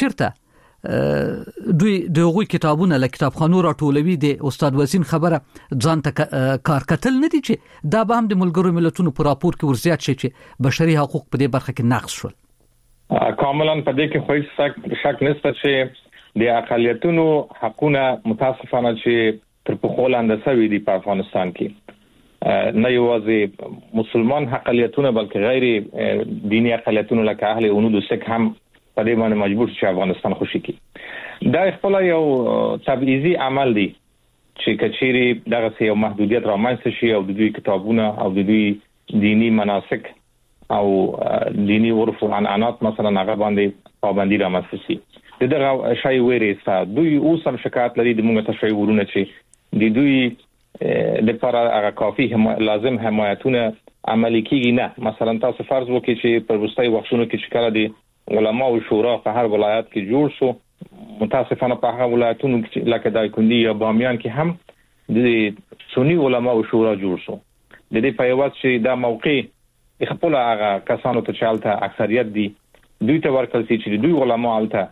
کچرته دوی دغه کتابونه له کتابخانو راټولوي د استاد وزین خبره ځان ته کار کتل نه دي چې دا به هم د ملګرو ملتونو په راپور کې ورزيات شي چې بشري حقوق په دې برخه کې نقص شول کاملا په دې کې خو شک نشته چې د اقلیتونو حقونه متاسفانه چې تر په خولاند سوي دي په افغانستان کې نه یوازې مسلمان اقلیتونه بلکې غیر دینی اقلیتونه لکه اهل هنود او سک هم په دې باندې مجبور شي افغانستان خوشي کی دا خپل یو تبعیضي عمل دی چې کچيري دغه یو محدودیت رامنځته شي او د دوی کتابونه او د دوی دینی مناسک او دینی عرف او عنعنات مثلا هغه باندې پابندي رامنځته شي دغه شای ویریسا دوی اوسم شکایت لري د موږ تشویرونه چې د دوی لپاره هغه کافي لازم حمایتونه عملي کیږي نه مثلا تاسو فرض وکړئ چې په وروستي وختونو کې چې کله د علما او شورا په هر ولایت کې جوړ شو متاسفانه په هغه ولایتونو کې لکه دایکندي یا بامیان کې هم د سنی علما او شورا جوړ شو د دې په یوه چې دا موقع خپل هغه کسانو ته چالتہ اکثریت دي دوی ته ورکل چې دوی علما الته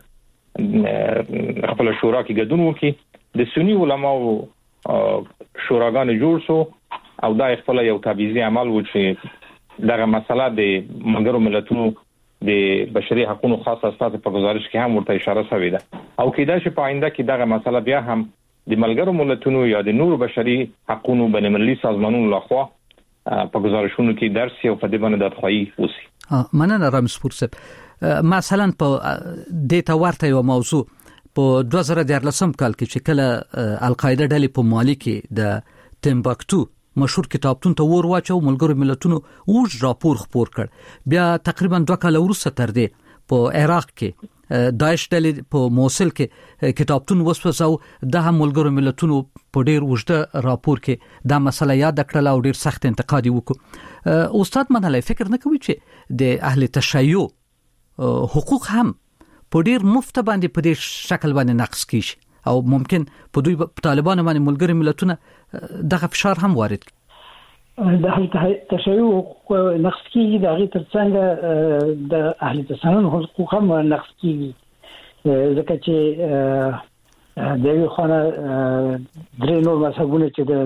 خپل شورا کې ګډون وکړي د سنی علما او شوراګان جوړ شو او دا خپل یو تبعیضي عمل و چې دغه مسله د ملګرو ملتونو د بشري حقوقو خاص اساس په گزارش کې هم ورته اشاره شوې ده او کېدا چې په آینده کې دغه مسله بیا هم د ملګرو ملتونو یا د نور بشري حقوقو بین‌المللي سازمانونو لخوا په گزارشونو کې درس او په دې باندې د خوایي وسی مننه رامسپور صاحب مثلا په د تورته یو موضوع په 2013 کال کې چې کله القاعده ډلې په مالی کې د تمباکتو مشهور کتابتون ته ور واچو ملګرو ملتونو اوج راپور خپور کړ بیا تقریبا 2 کال وروسته تر دې په عراق کې داعش ډلې په موصل کې کتابتون وسوسو د هم ملګرو ملتونو په ډیر وجده راپور کې دا مسله یاد کړل او ډیر سخت انتقاد وکړ استاد منلای فکر نه کوي چې د اهل تشیع حقوق هم په ډیر مفت باندې په دې شکل باندې نقص کیږي او ممکن په دوی طالبان باندې ملګری ملتونه دغه فشار هم وارد کړي. د اهل تشیع نقص کیږي د هغه ترڅنګ د اهل تسنن حقوق هم نقص کیږي ځکه چې د یو خانه درې نور مذهبونه چې د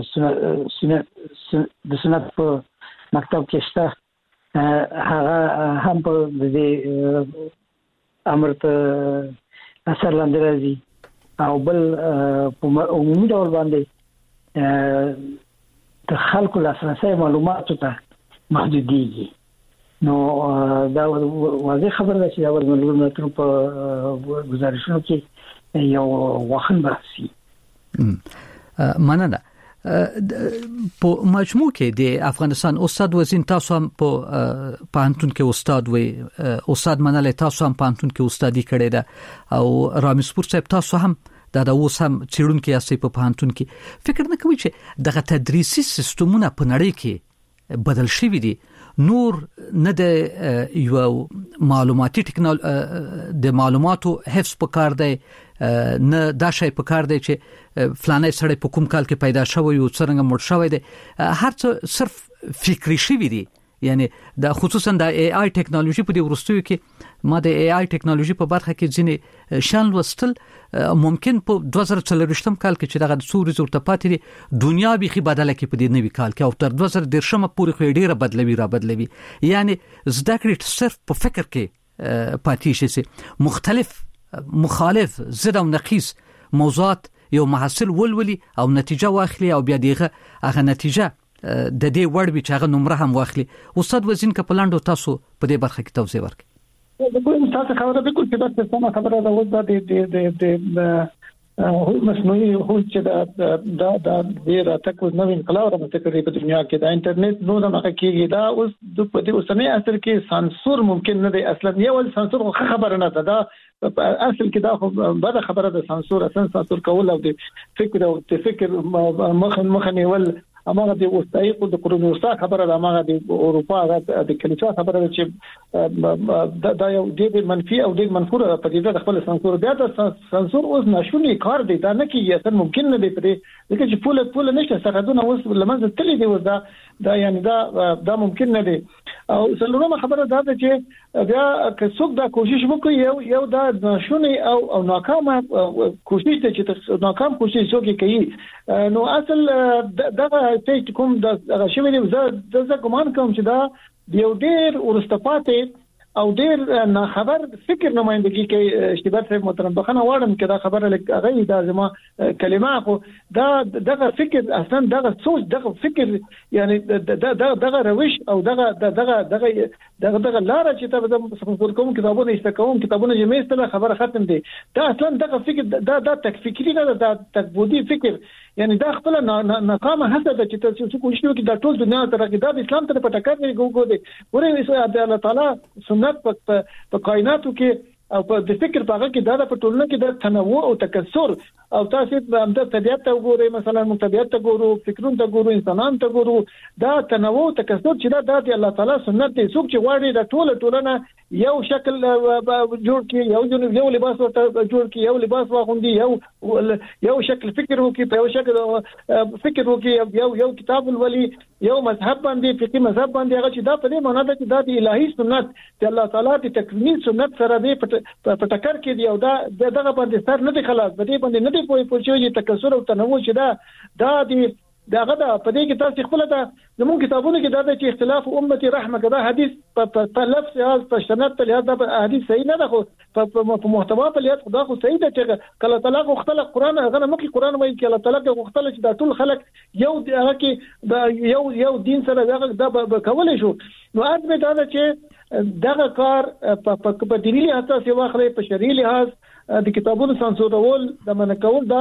سنت په مکتب کې شته هغه هم په دې امر ته اثر لاندې راځي او بل په عمومي ډول باندې د خلکو لاسرسي معلوماتو ته محدوديږي. نو دا واضح خبره ده چې دا ورمنلو په گزارشونو کې یو وخت بحثي. مننه. په مجموع کې د افغانستان استاد وزین تاسو هم په پانتون کې استاد وي، استاد منل تاسو هم پانتون کې استادي کړی ده او رامسپور صاحب تاسو هم دا اوس هم چیرونکو یاستئ په پانتون کې. فکر نه کوئ چې دغه تدریسي سیستمونه په نړۍ کې بدل شوي دي؟ نور نه د یو معلوماتي د معلوماتو حفظ پکار دی، نه دا شی پکار دی چې فلانه سړی په کوم کال کې پیدا شوی او څنګه مړ شوی دی. هر څه صرف فکری شوی دی. یعنی دا خصوصا د ای آی ټیکنالوژي په دې ورستیو کې ما د ای آی ټیکنالوژي په برخه کې ځینې شان وستل ممکن په 2040 کال کې چې دغه سوري زورته پاتې دنیا بيخي بدله کې په دې نوي کال کې او تر 2010 پورې خو ډیره بدلوي. یعنی زده کړې صرف په فکر کې پاتې شي، مختلف مخالف ضد او نقیص موضوعات یو محصل ولولي او نتیجه واخلي او بیا هغه نتیجه د دې وړ به چې هغه نمره هم واخلي. استاد وزین کپلاندو تاسو په دې برخه کې توضیح ورکړئ. د کوم تاسو خبره به کوم چې دا څه خبره ده و د مصنوعي هوش چې دا ډیر تک نو انقلاب راځي په دنیا کې د انټرنیټ نو د مخه کېږي. دا اوس د په دې اوسنۍ عصر کې سانسور ممکن نه دی. اصلا یو سانسور خبره نه ده. دا اصل کې دا بده خبره ده. سانسور اصلا سانسور کول او د فکر مخ نیول اماغه د وستایق د قرون وسطا خبره ده. اماغه د اروپا د کلیسا خبره ده چې دا یو د منفي او د منفور په دې د خپل سانسور بیا د سانسور اوس ناشونی کار دی. دا نه کیږي، اصلا ممکن نه دی په دې لکه چې پوله نشته سرحدونه اوس لمنځه تللی دی. دا یعنی دا ممکن نه دی. او څلورمه خبره دا ده چې بیا که څوک دا کوشش وکړي یو دا ناشونی او ناکامه کوشش ته چې ناکام کوشش څوک کوي نو اصل دغه ته کوم د شوی دی. زه ګمان کوم چې دا یو ډیر ورستپاتې او ډیر نه خبر فکر نمائندګي کوي. اشتباه صاحب محترم بخنه واړم کې دا خبره لګي دا زما کلمه خو دغه فکر اصلا دغه سوچ دغه فکر یعنی دغه روش او دغه لار چې تاسو کوم کتابونه استقوم کتابونه جمع استله خبره ختم دي. دا اصلا دغه فکر دا تک فکری نه دا تکبودي فکر یعنی دا خپل ناکامه هڅه ده چې تاسو کوشش وکړئ دا ټول دنیا ته راځي. دا اسلام ته په ټکر نه ګوګو دي. ورې الله تعالی سنت په کائناتو کې او په د فکر په هغه کې دا په ټولنه کې د تنوع او تکثر او تاسو د طبيعت ته وګورئ، مثلا طبيعت ته ګورو، فکرون ته ګورو، انسانان ته ګورو. دا تنوع او تکثر چې دا د الله تعالی سنت دی. څوک چې واړي د ټولنه یو شکل جوړ کړي، یو لباس ورته جوړ کړي، یو لباس واغوندي، یو شکل فکر وکړي، په یو شکل فکر وکړي، یو کتاب ولولي، یو مذهب باندې فقہی مذهب باندې هغه چې دا په دې معنی ده چې دا د الهي سنت د الله تعالی د تکویني سنت سره دی په ټکر کې دی او دا دغه باندې سر نه دی خلاص به دې باندې نه دی پوهیږي تکثر او تنوع چې دا دی داغه دا په دې کې تاسو خپل دا زموږ کتابونو کې دا چې اختلاف امتي رحمه کدا حدیث په لفظ یا په سند ته لحاظ دا حدیث صحیح نه ده. خو په محتوا په لحاظ خدا خو صحیح ده چې کله طلاق مختلف قران هغه مکه قران وایي چې الله تعالی مختلف چې دا ټول خلک یو هغه کې یو دین سره دا کولای شو. نو اځمه دا چې دغه کار په دیني لحاظ څخه واخلې په شرعي لحاظ د کتابونو سانسورول د منکول دا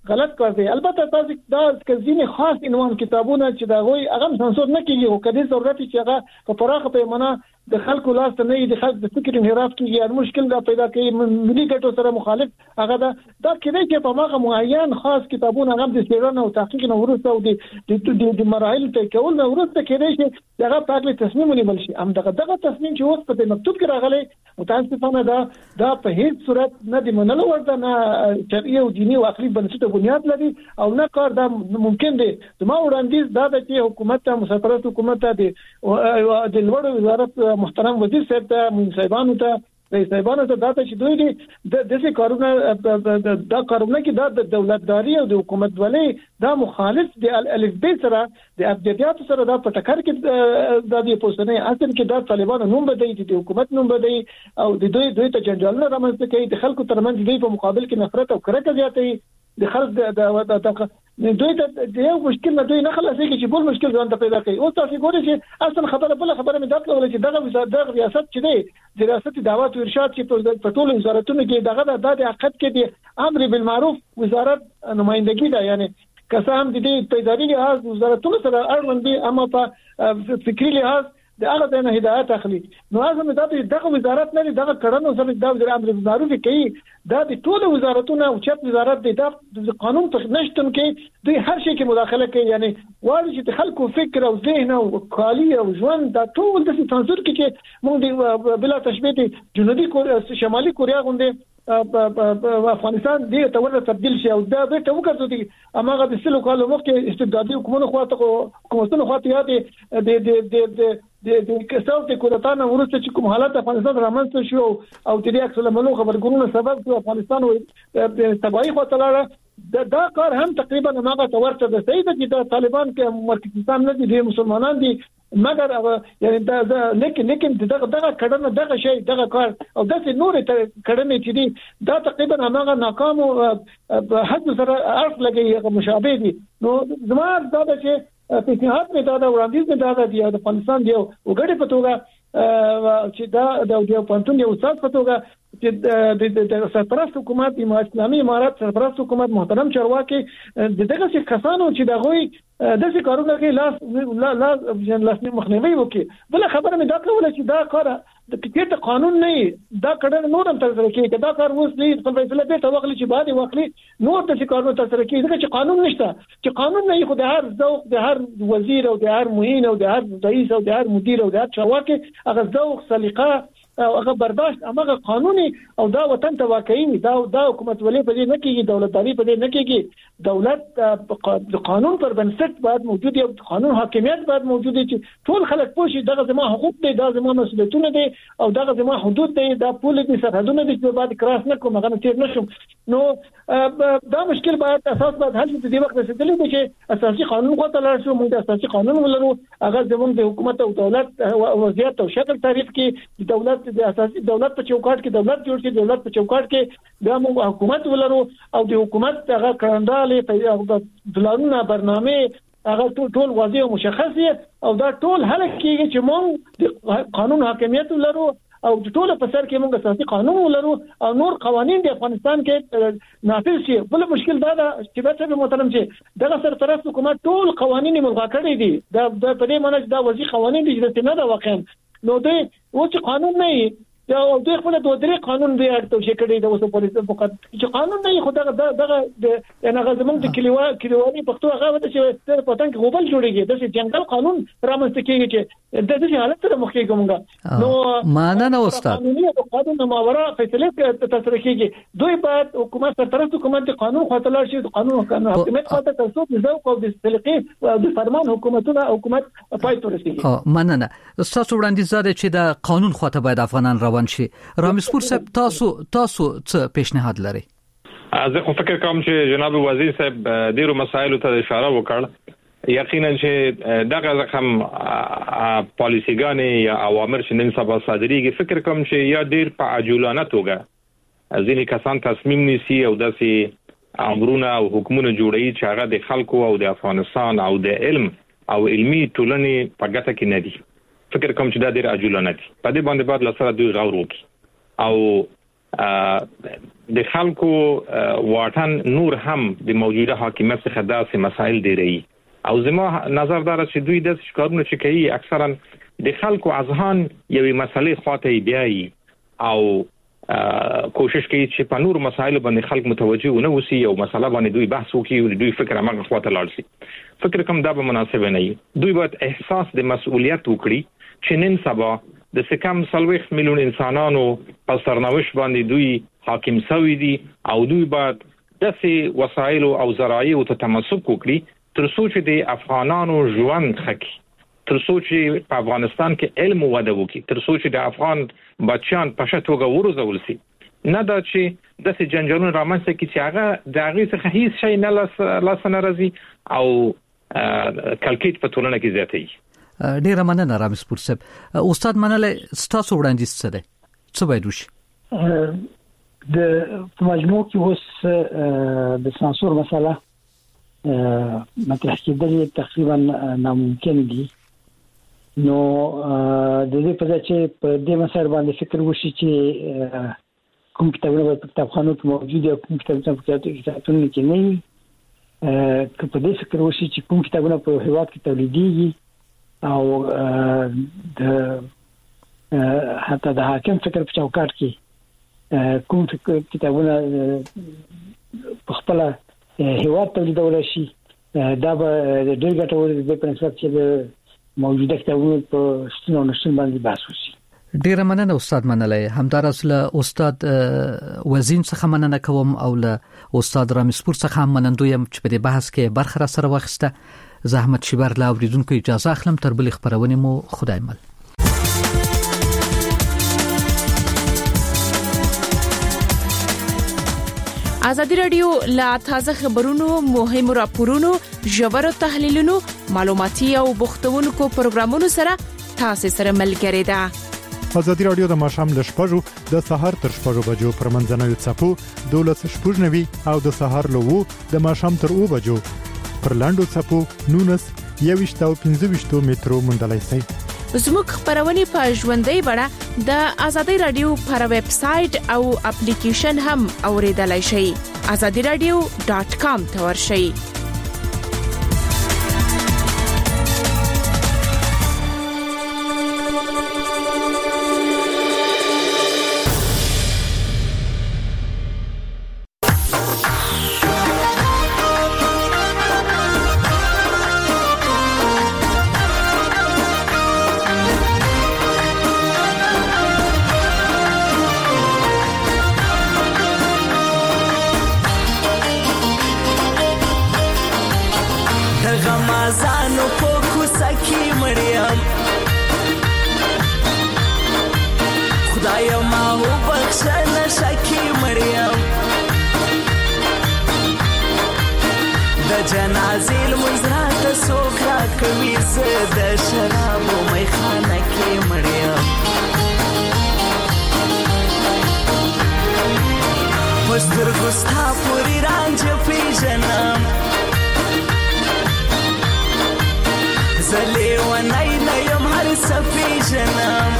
غلط کار دی. البته تاسو دا ځینې خاص عنوان کتابونه چې دا وایي هغه سانسور نه کیږي او کله ضرورت چې هغه په پراخه پیمانه د خلکو لاس ته نه د خلک د فکر انحراف کیږي مشکل دا پیدا کوي ملي ګټو سره مخالف هغه دا کېدای چې په هغه معین خاص کتابونه هغه د سیرانه او تحقیق نه ورسته او د مراحل ته کول نه ورسته کېدای چې هغه پاکله تصمیم ونیول شي. هم دغه تصمیم چې اوس په مکتوب کې راغلی متاسفانه دا په هیڅ صورت نه دی منلو ورته نه شرعي او دینی او عقلي بنسټ بنیاد لري او نه کار دا ممکن دی. زما وړاندیز دا د چې حکومت ته مسافرت حکومت ته د لوړ وزارت محترم وزیر صاحب ته منصبانو ته رئیس صاحبانو ته دا چې دوی دي د څه کارونه دا کارونه کې دا د دولتداري او د حکومت ولې دا مخالف د الف ب سره د ابجدیات سره دا په ټکر کې د دې پوسټنه اصل کې دا طالبانو نوم بدای د حکومت نوم بدای او د دوی ته جنجالونه رامنځته کوي د خلکو ترمنځ دوی په مقابل کې نفرت او کرکه زیاتوي د خلک د دوی ته یو مشکل نه دوی نه خلاصيږي چې بل مشکل ځان ته پیدا کوي. او تاسو ګورئ چې اصل خبره مې دا کول چې دغه ریاست چې دی د ریاست دعوت او ارشاد چې په ټولو وزارتونو کې دغه د عقد کې دی امر بالمعروف وزارت نمائندګي ده یعنی کسان د دې پیداري لحاظ وزارتونو سره اړوند دي اما په فکری لحاظ د هغه د هدایت اخلي. نو لازم دغه وزارت نه دغه کړنو سره د امر بالمعروف کوي دا د ټولو وزارتونو او چت وزارت د قانون په نشتون کې دوی هر شي کې مداخله کوي یعنی واړي چې خلکو فکر او ذهن او کالی او ژوند دا ټول د سانسور کې چې موږ بلا تشبیه دي جنوبي کوریا شمالي کوریا غونډه افغانستان دی ته ورته تبدیل شي او دا به ته وکړو دي اماغه د سلو کالو مخکې استبدادي حکومتونو خواته یاد د کساو ته کورتانه ورسته چې کوم حالت افغانستان رامنځته شو او د دې عکس العملونو خبرګونونو سبب شو افغانستان او تباہي خواته لاړه دا کار هم تقریبا هغه تورته د سید چې د طالبان کې مرکزستان نه دي مسلمانان دي مګر یعنی دا لیکن دغه کډنه دغه شی دغه کار او دغه نور کډنه چې دي دا تقریبا هغه ناکام او حد سره اړه لګي مشابه دي. نو زما دا چې پیشنهاد مې دا وړاندیز مې دا دی د افغانستان دی وګړي په توګه چې دا د پانتون یو استاد په توګه چې د سرپرست حکومت اسلامي امارات سرپرست حکومت محترم چارواکي دغه څه کسانو چې دغه د څه کارونه کوي لاس مخنیوي وکي. بل خبره مې دا کوله چې دا کار د کټ قانون نه دا کډه نور هم تر سره کوي دا کار اوس نه په فیصله به توغلی چې بعد وکړي نور د څه کارونه تر سره کوي ځکه چې قانون نشته چې قانون نه خو د هر ذوق د هر وزیر او د هر معین او د هر رئیس او د هر مدیر او د هر چارواکي هغه ذوق سلیقه او هغه برداشت هغه قانوني او دا وطن ته واقعي دا حکومت ولې په دې نه کېږي دولتداري په دې نه کېږي دولت د قانون پر بنسټ باید موجود وي قانون حاکمیت باید موجود وي چې ټول خلک پوه شي دغه زموږ حقوق دي دا زموږ مسؤلیتونه دي او دغه زموږ حدود دي دا پول دي سرحدونه دي چې باید کراس نه کوم هغه تیر نشم. نو دا مشکل باید اساس باید حل شي د دې وخت رسیدلی دی چې اساسي قانون خو ته لاړ شو موږ د اساسي قانون ولرو هغه زموږ د حکومت او دولت وضعیت او شکل تعریف کې دولت د اساسي دولت په چوکاټ کې دولت جوړ شي دولت په چوکاټ کې د موږ حکومت ولرو او د حکومت هغه کړنده دلارونه برنامه هغه ټول واضح او مشخص او دا ټول هله کېږي چې موږ د قانون حاکمیت ولرو او ټول په سر کې موږ اساسي قانون ولرو او نور قوانين د افغانستان کې نافذ شي. بل مشکل دا چې به محترم چې دغه سرپرست حکومت ټول قوانين ملغا کړی دي دا په دې معنی چې دا وځي قوانين دي چې نه دا واقعا نو دوی و چې قانون نه دا دوی خپل د درې قانون دی توشي کړی د اوسو پولیس فقط چې قانون نه خو دغه نه غزمون د کلیوالي پښتو هغه د چې پتن کې غوبل جوړیږي د جنگل قانون رامنځته کیږي چې د دې حالت سره مخ کېږي نو معنا نه استاد قانون ماوره فیصله تسره کیږي دوی باید حکومت سرپرست حکومت قانون خاطر شي قانون حکومت خاطر ترڅو د ذوق او د سلیقې او د فرمان حکومت پای ته رسیږي. معنا نه استاد وړاندیز زده چې د قانون خاطر باید افغانان روان شي. رامسپور صاحب تاسو څه پیشنهاد لري؟ زه خو فکر کوم چې جناب وزیر صاحب ډیرو مسایلو ته اشاره وکړ یقینا چې دغه رقم پالیسیګانې یا اوامر چې نن سبا صادریږي فکر کوم چې یا ډیر په عجولانه توګه ځینې کسان تصمیم نیسي او داسې امرونه او حکومتونه جوړوي چې هغه د خلکو او د افغانستان او د علم او علمي ټولنې په ګټه کې نه دي. فکر کوم چې دا ډیر عجولانه دي په دې باندې باید لسره دوی غور وکړي او د خلکو واټن نور هم د موجوده حاکمیت څخه داسې مسایل ډیری او زما نظر دا چې دوی د شکارونه چې کوي اکثرا د خلکو اذهان یوې مسلې خواته بیاي او کوشش کوي چې په نور مسایل باندې خلک متوجه ونه وسی او مسله باندې دوی بحث وکړي او دوی فکر هغه خواته لاړ شي فکر کوم دا به مناسب نه وي دوی باید احساس د مسؤلیت وکړي چې نن سبا د سکم 30 میلیون انسانانو په سرنوشت باندې دوی حاکم شوی دي او دوی باید داسې وسایل او ذرایع ته تمسک وکړي تر څو چې د افغانانو ژوند خکې تر څو چې په افغانستان کې علم وده وکړي تر څو چې د افغان بچیان په شتوګه ورزول شي نه دا چې د سې جنجالونو رامنځته کې چې هغه د هغه څخه هیڅ شی نه لاس نه راځي او کلکیت په ټولنه کې زیاتېږي. ډیره مننه رامز پور صاحب. استاد منله ستاسو وړاندیز څه دی څه باید وشي؟ د مجموع کې اوس د سانسور مسله مطرح کېدل تقریبا ناممکن دي نو د دې په ځای چې په دې مسایل باندې فکر وشي چې کوم کتابونه په کتابخانو کې موجود دي کوم کتابونه په کتابتونونو کې نه وي که په دې فکر وشي چې کوم کتابونه په هیواد کې تولیدېږي او د حتی د حاکم فکر په چوکاټ کې کوم کتابونه په خپل هیواد تولیدول شي دا به ډېر ګټور دي په نسبت چې د موجوده کتابونو په شتون او نشټون باندې بحث وشي. ډیره مننه استاد منلای. همدارس له استاد وزین څخه مننه کوم او له استاد رامسپور څخه هم منندویم چې په دې بحث کې برخه را سره واخیسته. زحمت شیبر لا اوریدونکو اجازه اخلم تر بلې خبرونه مو خدای مل. ازادي رادیو لا تازه خبرونو مهم راپورونو ژور تحلیلونو معلوماتي او بوختونکو پروګرامونو سره تاسو سره ملګری ده. ازادي رادیو د ماشام ل شپږو د سحر تر شپږو بجو پر منځنوي چپو 12:90 او د سحر له 2 د ماشام تر 2 بجو پر لاندو چپو 19 او 15 مترو مندلای سي. زموږ خبرونه په ژوندۍ بڼه د ازادي رادیو پر ویب سټ او اپلیکیشن هم اوریدلای شئ. azadiradio.com ته ورشئ. جنازې المزرات سوکرا کوي زه د شرابو میخانه کې مړیم پستر ګستا پوری رانج پیژنم زلې ونای نه یم هر څه پیژنم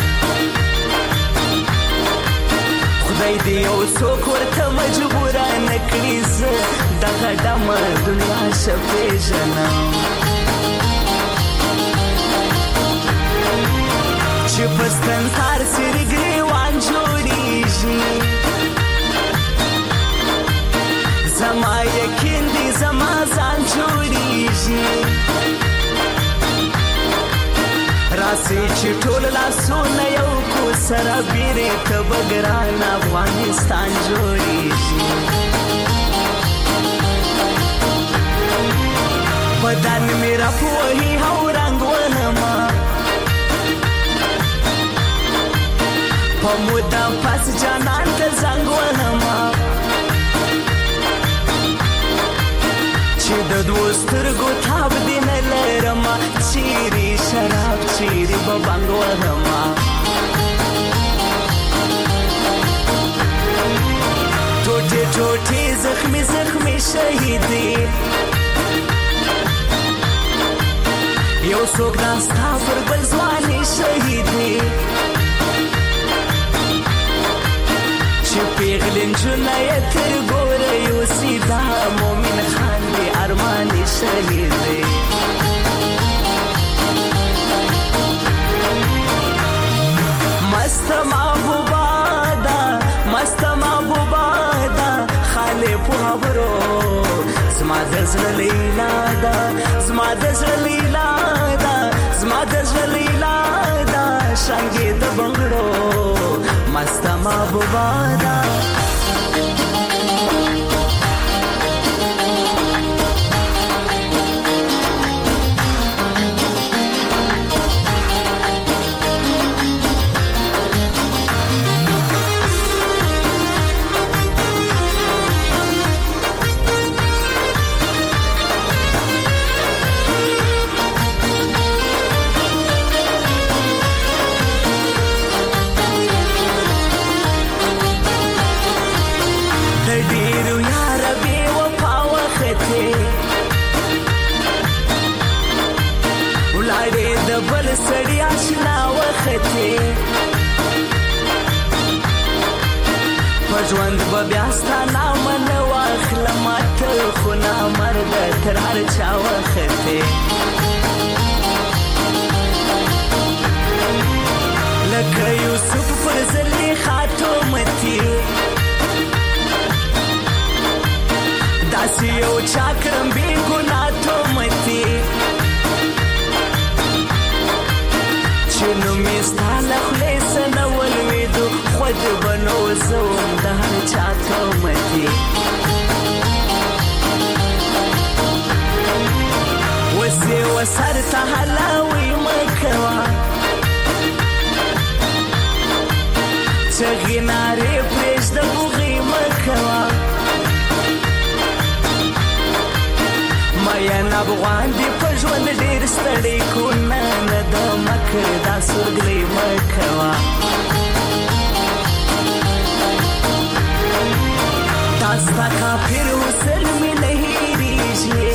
خدای دې یو څوک ورته مجبور نه کړي زه دغه دمه دنیا شپېژنم چې پستنکار سری ګریوان جوړیږي زما یقین دی زما ځان جوړیږي راسي چې ټول لاسونه یو کو سره بیرې ته بګران افغانستان جوړیږي بدن میرا پوهی هاو رنگ ونما پا مدام پس جانان تا زنگ ونما چی د دوسترگو تاب دین لرما چیری شراب چیری ببنگ ونما ٹوٹے ٹوٹے زخمی زخمی شہیدی یو څوک داستا پر بل ځواني شهیدي جنایت تر ګوره یو سیدا مومن خان دی ارمان شهید دی مست محبوبا دا خاله په خبرو زما د زړه لیلا دا زما د زړه لیلا دا زما د زړه لیلا دا شانګې د بنگړو مست محبوبا دا بل سړی آشنا وخته پژوند به بیا ستانه من واخلم ته خو نه مرد تر هر چا وخته لکه یوسف پر زلیخا تومتی داسې یو چا کړم بې ګناه تومتی چنو میستا لخلیس نولویدو خود بنو زوم ده هر چا تومتی وسی وسر تا حلاوی مکوا چغی ناری پریش ده بوغی مکوا مایا نبغوان دی پژوند ډیر ستړی کو نه د مکر دا سورګلی مکوا داستا کافر وسل می نه هیریږي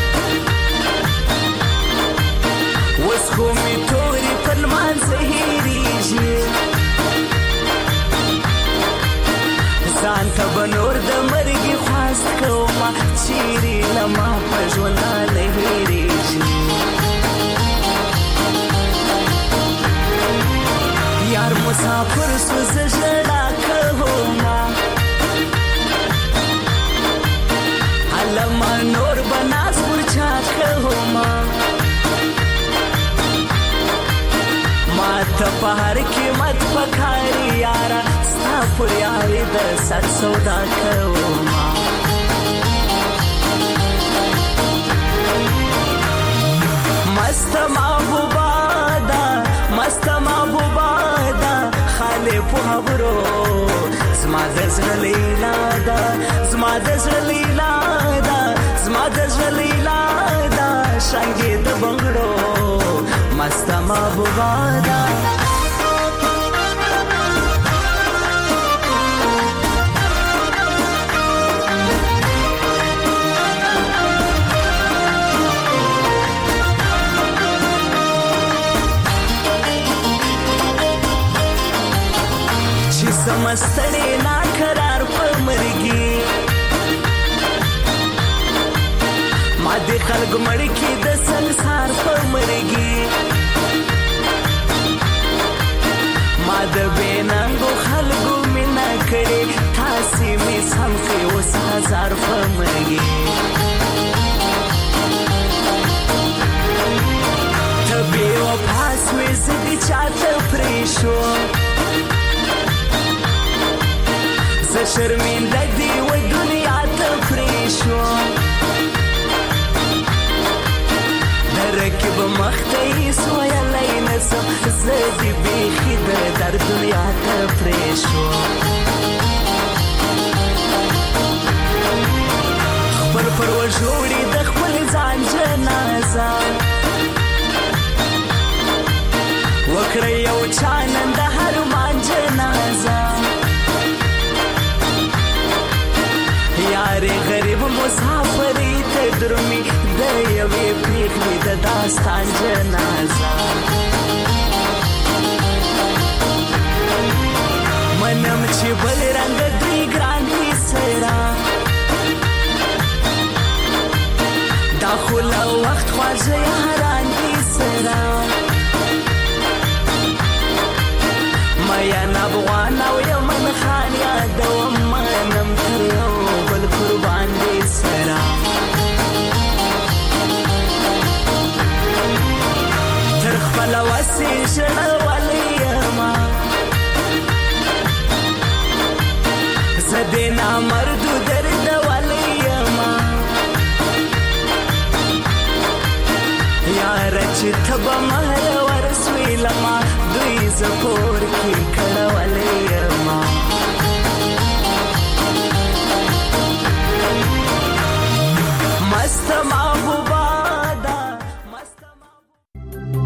وس خو می توري پرمان زهیریږي ځان ته بنور د مرګي خواست کوما چیرې لما پژوند نه هیریږي یار مسافر سوز ژړا کوما علما نور بناس ورچا کوما ما ته په هر قیمت پکاري یارا ستا پر یاري د سر سودا کوما مست محبوبا دا خاله په خبرو زما د زړه لیلا دا زما د زړه لیلا دا زما د زړه لیلا دا شانګې د بنگړو مست محبوبا دا समस्तड़े ना करार पर मरगी मादे खलग मड़की द संसार पर मरगी माद बेनंगो खलगो मिना करे थासी में समके उस हजार पर मरगी तबे वो पास में जिंदगी चाहते प्रेशो शर्मिंदा دی و دنیا ته پریشو درکب مختی سویا لینسم زدی بیخی در دنیا ته پریشو خپل پرو جوړی د خپل ځان جنازه وکړی یو چانن د هر مان جنازه یارې غریب مسافرې ته درمي د یوې پېغلې د داستان جنازه منم چې بل رنګ دوی ګران پلواسي شړولېما زدنا مردو درد ولېما یار چې تب مهر ورسوي لما دوی زپور کې کړه